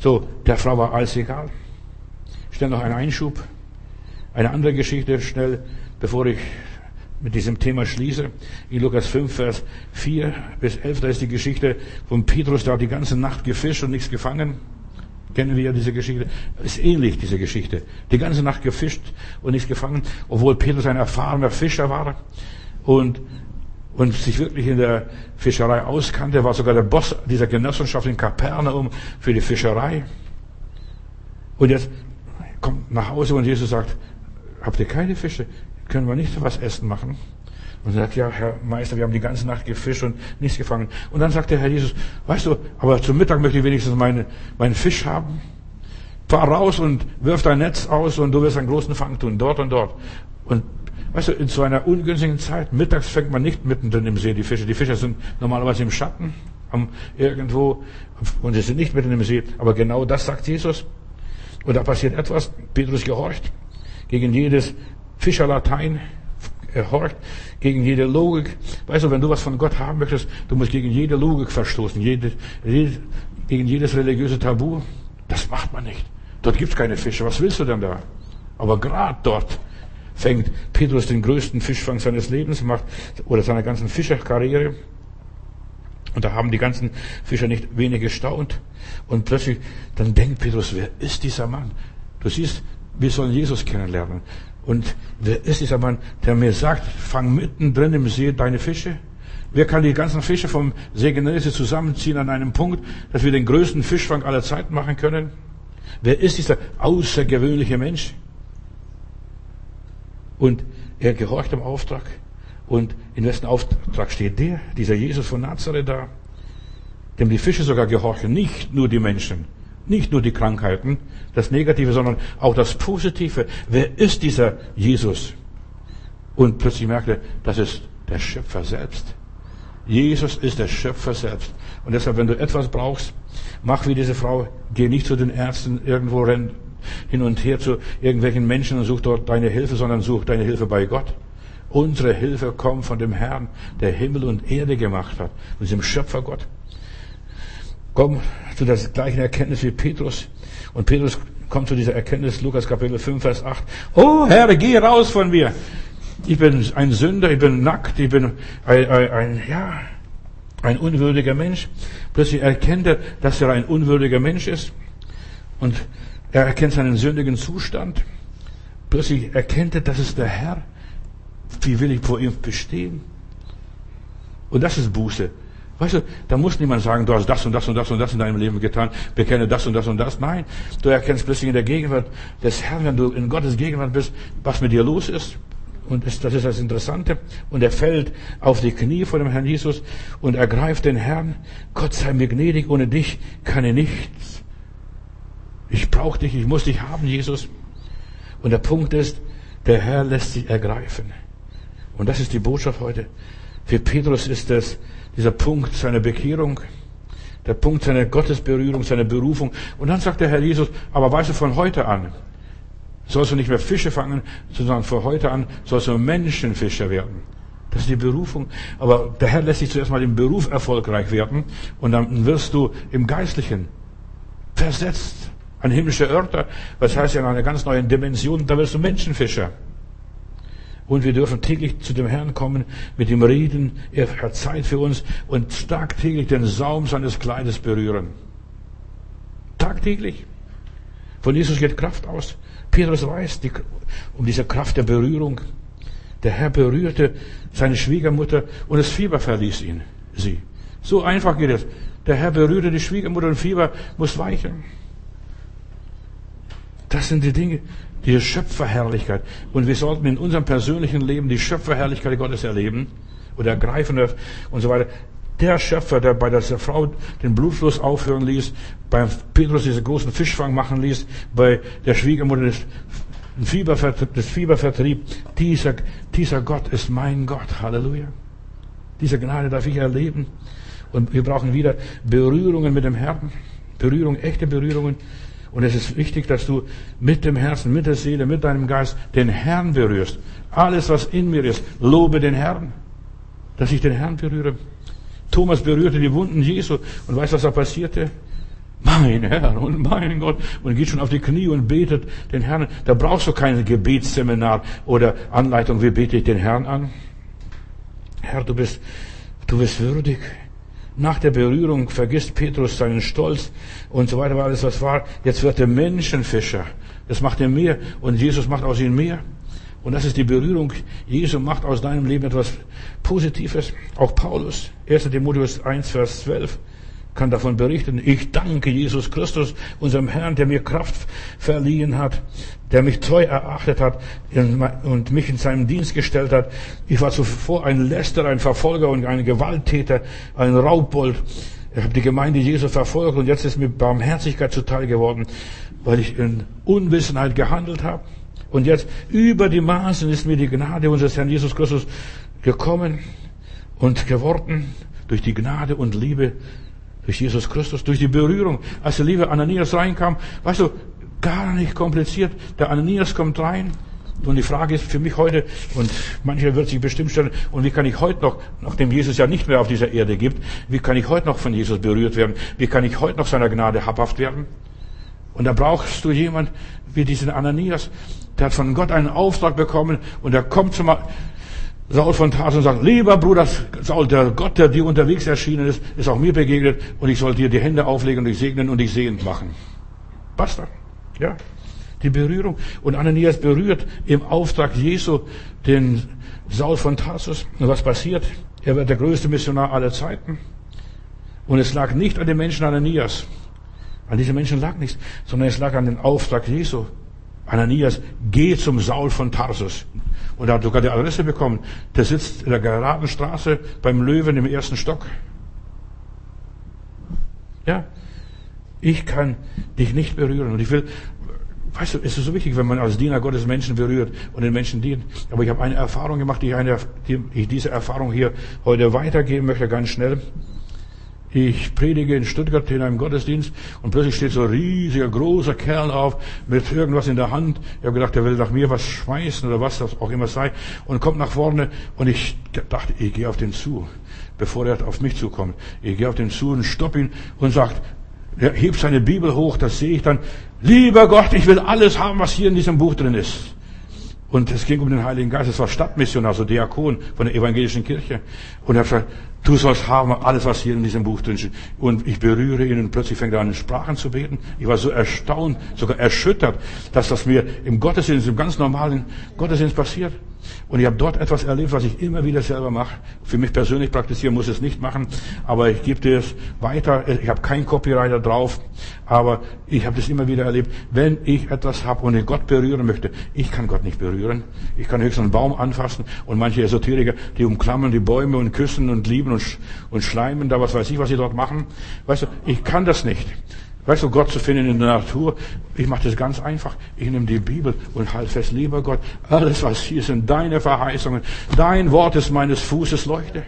So, der Frau war alles egal. Schnell noch ein Einschub. Eine andere Geschichte schnell, bevor ich mit diesem Thema schließe. In Lukas 5, Vers 4 bis 11, da ist die Geschichte von Petrus, der hat die ganze Nacht gefischt und nichts gefangen. Kennen wir ja diese Geschichte. Ist ähnlich, diese Geschichte. Die ganze Nacht gefischt und nichts gefangen, obwohl Petrus ein erfahrener Fischer war und sich wirklich in der Fischerei auskannte. Er war sogar der Boss dieser Genossenschaft in Kapernaum für die Fischerei. Und jetzt kommt nach Hause und Jesus sagt, habt ihr keine Fische? Können wir nicht was essen machen? Und er sagt, ja, Herr Meister, wir haben die ganze Nacht gefischt und nichts gefangen. Und dann sagt der Herr Jesus, weißt du, aber zum Mittag möchte ich wenigstens meinen Fisch haben. Fahr raus und wirf dein Netz aus und du wirst einen großen Fang tun, dort und dort. Und weißt du, in so einer ungünstigen Zeit, mittags fängt man nicht mittendrin im See die Fische. Die Fische sind normalerweise im Schatten, irgendwo, und sie sind nicht mitten im See. Aber genau das sagt Jesus. Und da passiert etwas. Petrus gehorcht gegen jedes Fischerlatein. Er horcht gegen jede Logik. Weißt du, wenn du was von Gott haben möchtest, du musst gegen jede Logik verstoßen, gegen jedes religiöse Tabu. Das macht man nicht. Dort gibt's keine Fische. Was willst du denn da? Aber gerade dort fängt Petrus den größten Fischfang seines Lebens, oder seiner ganzen Fischerkarriere. Und da haben die ganzen Fischer nicht wenig gestaunt. Und plötzlich, dann denkt Petrus, wer ist dieser Mann? Du siehst, wir sollen Jesus kennenlernen. Und wer ist dieser Mann, der mir sagt, fang mittendrin im See deine Fische? Wer kann die ganzen Fische vom See Gennesaret zusammenziehen an einem Punkt, dass wir den größten Fischfang aller Zeiten machen können? Wer ist dieser außergewöhnliche Mensch? Und er gehorcht dem Auftrag. Und in wessen Auftrag steht dieser Jesus von Nazareth da? Dem die Fische sogar gehorchen, nicht nur die Menschen, nicht nur die Krankheiten, das Negative, sondern auch das Positive. Wer ist dieser Jesus? Und plötzlich merkt er, das ist der Schöpfer selbst. Jesus ist der Schöpfer selbst. Und deshalb, wenn du etwas brauchst, mach wie diese Frau, geh nicht zu den Ärzten irgendwo, renn hin und her zu irgendwelchen Menschen und such dort deine Hilfe, sondern such deine Hilfe bei Gott. Unsere Hilfe kommt von dem Herrn, der Himmel und Erde gemacht hat, von diesem Schöpfergott. Komm zu der gleichen Erkenntnis wie Petrus. Und Petrus kommt zu dieser Erkenntnis, Lukas Kapitel 5, Vers 8. Oh Herr, geh raus von mir. Ich bin ein Sünder, ich bin nackt, ich bin ein unwürdiger Mensch. Plötzlich erkennt er, dass er ein unwürdiger Mensch ist. Und er erkennt seinen sündigen Zustand. Plötzlich erkennt er, das ist der Herr. Wie will ich vor ihm bestehen? Und das ist Buße. Weißt du, da muss niemand sagen, du hast das und das und das und das in deinem Leben getan, bekenne das und das und das. Nein, du erkennst plötzlich in der Gegenwart des Herrn, wenn du in Gottes Gegenwart bist, was mit dir los ist. Und das ist das Interessante. Und er fällt auf die Knie vor dem Herrn Jesus und ergreift den Herrn. Gott sei mir gnädig, ohne dich kann ich nichts. Ich brauche dich, ich muss dich haben, Jesus. Und der Punkt ist, der Herr lässt sich ergreifen. Und das ist die Botschaft heute. Für Petrus ist das dieser Punkt seiner Bekehrung, der Punkt seiner Gottesberührung, seiner Berufung. Und dann sagt der Herr Jesus, aber weißt du, von heute an sollst du nicht mehr Fische fangen, sondern von heute an sollst du Menschenfischer werden. Das ist die Berufung. Aber der Herr lässt dich zuerst mal im Beruf erfolgreich werden und dann wirst du im Geistlichen versetzt an himmlische Örter. Das heißt ja in einer ganz neuen Dimension, da wirst du Menschenfischer. Und wir dürfen täglich zu dem Herrn kommen, mit ihm reden. Er hat Zeit für uns und tagtäglich den Saum seines Kleides berühren. Tagtäglich. Von Jesus geht Kraft aus. Petrus weiß um diese Kraft der Berührung. Der Herr berührte seine Schwiegermutter und das Fieber verließ sie. So einfach geht es. Der Herr berührte die Schwiegermutter und Fieber muss weichen. Das sind die Dinge, die Schöpferherrlichkeit. Und wir sollten in unserem persönlichen Leben die Schöpferherrlichkeit Gottes erleben oder ergreifen und so weiter. Der Schöpfer, der bei dieser Frau den Blutfluss aufhören ließ, bei Petrus diesen großen Fischfang machen ließ, bei der Schwiegermutter das Fieber vertrieb, dieser Gott ist mein Gott. Halleluja. Diese Gnade darf ich erleben. Und wir brauchen wieder Berührungen mit dem Herrn. Berührung, echte Berührungen. Und es ist wichtig, dass du mit dem Herzen, mit der Seele, mit deinem Geist den Herrn berührst. Alles, was in mir ist, lobe den Herrn. Dass ich den Herrn berühre. Thomas berührte die Wunden Jesu. Und weißt du, was da passierte? mein Herr und mein Gott, und geht schon auf die Knie und betet den Herrn. Da brauchst du kein Gebetsseminar oder Anleitung, wie bete ich den Herrn an. Herr, du bist würdig. Nach der Berührung vergisst Petrus seinen Stolz und so weiter, alles was war. Jetzt wird er Menschenfischer. Das macht er mehr und Jesus macht aus ihm mehr. Und das ist die Berührung. Jesu macht aus deinem Leben etwas Positives. Auch Paulus, 1. Timotheus 1, Vers 12, kann davon berichten. Ich danke Jesus Christus, unserem Herrn, der mir Kraft verliehen hat, der mich treu erachtet hat und mich in seinen Dienst gestellt hat. Ich war zuvor ein Lästerer, ein Verfolger und ein Gewalttäter, ein Raubbold. Ich habe die Gemeinde Jesu verfolgt und jetzt ist mir Barmherzigkeit zuteil geworden, weil ich in Unwissenheit gehandelt habe. Und jetzt über die Maßen ist mir die Gnade unseres Herrn Jesus Christus gekommen und geworden durch die Gnade und Liebe durch Jesus Christus, durch die Berührung. Als der liebe Ananias reinkam, weißt du, gar nicht kompliziert. Der Ananias kommt rein und die Frage ist für mich heute, und mancher wird sich bestimmt stellen, und wie kann ich heute noch, nachdem Jesus ja nicht mehr auf dieser Erde gibt, wie kann ich heute noch von Jesus berührt werden? Wie kann ich heute noch seiner Gnade habhaft werden? Und da brauchst du jemand wie diesen Ananias, der hat von Gott einen Auftrag bekommen und er kommt zum Saul von Tarsus und sagt, lieber Bruder Saul, der Gott, der dir unterwegs erschienen ist, ist auch mir begegnet und ich soll dir die Hände auflegen und dich segnen und dich sehend machen. Basta. Ja. Die Berührung. Und Ananias berührt im Auftrag Jesu den Saul von Tarsus. Und was passiert? Er wird der größte Missionar aller Zeiten. Und es lag nicht an dem Menschen Ananias. An diesem Menschen lag nichts, sondern es lag an dem Auftrag Jesu. Ananias, geh zum Saul von Tarsus. Und er hat sogar die Adresse bekommen. Der sitzt in der geraden Straße beim Löwen im 1. Stock. Ja. Ich kann dich nicht berühren. Und ich will, weißt du, es ist so wichtig, wenn man als Diener Gottes Menschen berührt und den Menschen dient. Aber ich habe eine Erfahrung gemacht, die ich diese Erfahrung hier heute weitergeben möchte, ganz schnell. Ich predige in Stuttgart in einem Gottesdienst und plötzlich steht so ein riesiger, großer Kerl auf mit irgendwas in der Hand. Ich habe gedacht, der will nach mir was schmeißen oder was das auch immer sei und kommt nach vorne und ich dachte, ich gehe auf den zu, bevor er auf mich zukommt. Ich gehe auf den zu und stopp ihn und sagt, er hebt seine Bibel hoch, das sehe ich dann. Lieber Gott, ich will alles haben, was hier in diesem Buch drin ist. Und es ging um den Heiligen Geist. Es war Stadtmissionar, also Diakon von der evangelischen Kirche. Und er hat gesagt, du sollst haben alles, was hier in diesem Buch drin steht. Und ich berühre ihn und plötzlich fängt er an, in Sprachen zu beten. Ich war so erstaunt, sogar erschüttert, dass das mir im Gottesdienst, im ganz normalen Gottesdienst passiert. Und ich habe dort etwas erlebt, was ich immer wieder selber mache. Für mich persönlich praktizieren muss ich es nicht machen, aber ich gebe dir es weiter. Ich habe kein Copyright drauf, aber ich habe das immer wieder erlebt. Wenn ich etwas habe und ich Gott berühren möchte, ich kann Gott nicht berühren. Ich kann höchstens einen Baum anfassen und manche Esoteriker, die umklammern die Bäume und küssen und lieben und schleimen da, was weiß ich, was sie dort machen. Weißt du, ich kann das nicht. Weißt du, Gott zu finden in der Natur, ich mache das ganz einfach. Ich nehme die Bibel und halte fest, lieber Gott, alles was hier sind, deine Verheißungen, dein Wort ist meines Fußes Leuchte.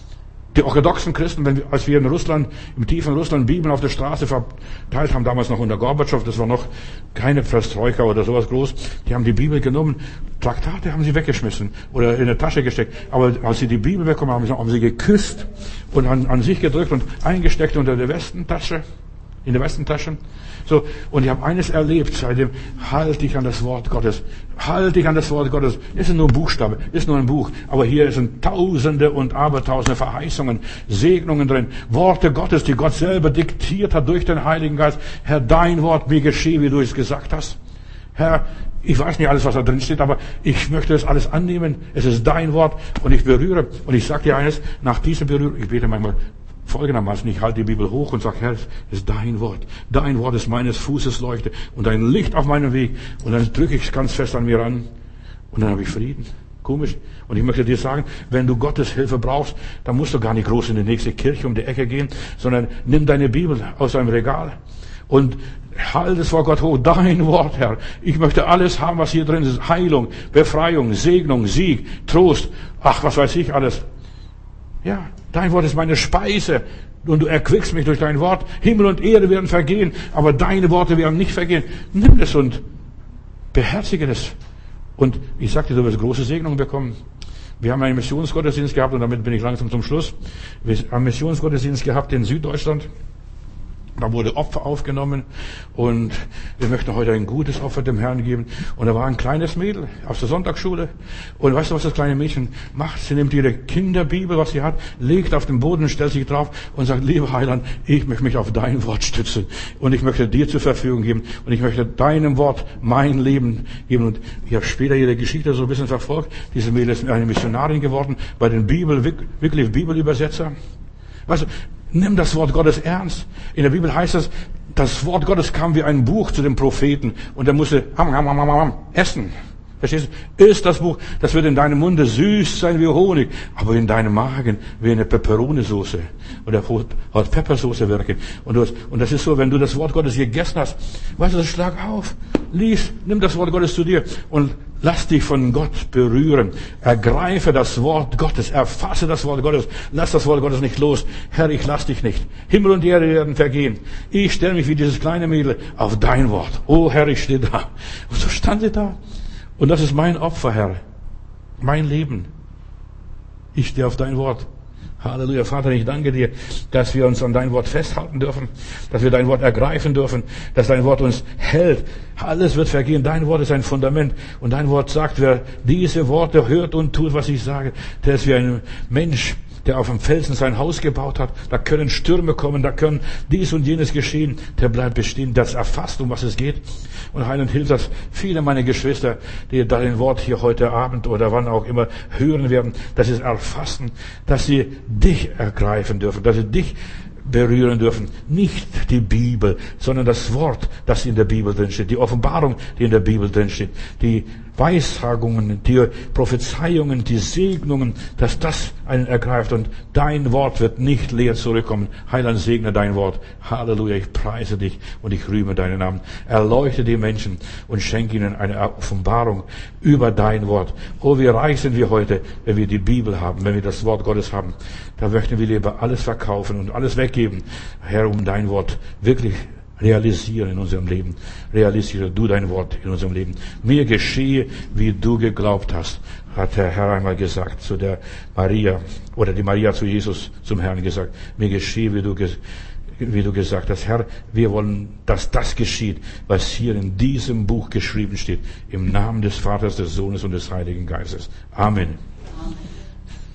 Die orthodoxen Christen, als wir in Russland, im tiefen Russland, Bibeln auf der Straße verteilt haben, damals noch unter Gorbatschow, das war noch keine Perestroika oder sowas groß, die haben die Bibel genommen, Traktate haben sie weggeschmissen oder in eine Tasche gesteckt, aber als sie die Bibel bekommen haben, haben sie geküsst und an sich gedrückt und eingesteckt unter der Westentasche. In der Westentasche. So, und ich habe eines erlebt, seitdem halte ich an das Wort Gottes. Halte ich an das Wort Gottes. Ist nur ein Buchstabe, ist nur ein Buch. Aber hier sind Tausende und Abertausende Verheißungen, Segnungen drin. Worte Gottes, die Gott selber diktiert hat durch den Heiligen Geist. Herr, dein Wort mir geschehe, wie du es gesagt hast. Herr, ich weiß nicht alles, was da drin steht, aber ich möchte es alles annehmen. Es ist dein Wort und ich berühre. Und ich sage dir eines, nach dieser Berührung, ich bete manchmal folgendermaßen, ich halte die Bibel hoch und sage, Herr, es ist dein Wort. Dein Wort ist meines Fußes Leuchte und dein Licht auf meinem Weg. Und dann drücke ich es ganz fest an mir ran und dann habe ich Frieden. Komisch. Und ich möchte dir sagen, wenn du Gottes Hilfe brauchst, dann musst du gar nicht groß in die nächste Kirche um die Ecke gehen, sondern nimm deine Bibel aus deinem Regal und halte es vor Gott hoch. Dein Wort, Herr. Ich möchte alles haben, was hier drin ist. Heilung, Befreiung, Segnung, Sieg, Trost. Ach, was weiß ich alles. Ja, dein Wort ist meine Speise und du erquickst mich durch dein Wort. Himmel und Erde werden vergehen, aber deine Worte werden nicht vergehen. Nimm das und beherzige das. Und ich sagte, du wirst große Segnungen bekommen. Wir haben einen Missionsgottesdienst gehabt und damit bin ich langsam zum Schluss. Wir haben einen Missionsgottesdienst gehabt in Süddeutschland. Da wurde Opfer aufgenommen und wir möchten heute ein gutes Opfer dem Herrn geben. Und da war ein kleines Mädel aus der Sonntagsschule. Und weißt du, was das kleine Mädchen macht? Sie nimmt ihre Kinderbibel, was sie hat, legt auf den Boden, stellt sich drauf und sagt, lieber Heiland, ich möchte mich auf dein Wort stützen. Und ich möchte dir zur Verfügung geben. Und ich möchte deinem Wort mein Leben geben. Und ich habe später ihre Geschichte so ein bisschen verfolgt. Diese Mädel ist eine Missionarin geworden bei den wirklich Bibelübersetzer. Weißt du, nimm das Wort Gottes ernst. In der Bibel heißt es, das Wort Gottes kam wie ein Buch zu dem Propheten und er musste essen. Verstehst du? Iss das Buch, das wird in deinem Munde süß sein wie Honig, aber in deinem Magen wie eine Peperonisoße oder Hot Peppersoße wirken. Und das ist so, wenn du das Wort Gottes gegessen hast, weißt du, schlag auf, lies, nimm das Wort Gottes zu dir und lass dich von Gott berühren. Ergreife das Wort Gottes, erfasse das Wort Gottes, lass das Wort Gottes nicht los. Herr, ich lass dich nicht. Himmel und Erde werden vergehen. Ich stelle mich wie dieses kleine Mädel auf dein Wort. Oh Herr, ich stehe da. Und so stand sie da. Und das ist mein Opfer, Herr. Mein Leben. Ich stehe auf dein Wort. Halleluja. Vater, ich danke dir, dass wir uns an dein Wort festhalten dürfen, dass wir dein Wort ergreifen dürfen, dass dein Wort uns hält. Alles wird vergehen. Dein Wort ist ein Fundament. Und dein Wort sagt, wer diese Worte hört und tut, was ich sage, der ist wie ein Mensch, der auf dem Felsen sein Haus gebaut hat. Da können Stürme kommen, da können dies und jenes geschehen. Der bleibt bestehen, das erfasst, um was es geht. Und Heiland, hilft das viele meiner Geschwister, die dein Wort hier heute Abend oder wann auch immer hören werden, dass sie es erfassen, dass sie dich ergreifen dürfen, dass sie dich berühren dürfen. Nicht die Bibel, sondern das Wort, das in der Bibel drin steht, die Offenbarung, die in der Bibel drin steht, die Weissagungen, die Prophezeiungen, die Segnungen, dass das einen ergreift und dein Wort wird nicht leer zurückkommen. Heiland, segne dein Wort. Halleluja, ich preise dich und ich rühme deinen Namen. Erleuchte die Menschen und schenke ihnen eine Offenbarung über dein Wort. Oh, wie reich sind wir heute, wenn wir die Bibel haben, wenn wir das Wort Gottes haben. Da möchten wir lieber alles verkaufen und alles weggeben, Herr, um dein Wort wirklich realisieren in unserem Leben. Realisiere du dein Wort in unserem Leben. Mir geschehe, wie du geglaubt hast, hat der Herr einmal gesagt zu der Maria, oder die Maria zu Jesus, zum Herrn gesagt. Mir geschehe, wie du gesagt hast. Herr, wir wollen, dass das geschieht, was hier in diesem Buch geschrieben steht. Im Namen des Vaters, des Sohnes und des Heiligen Geistes. Amen.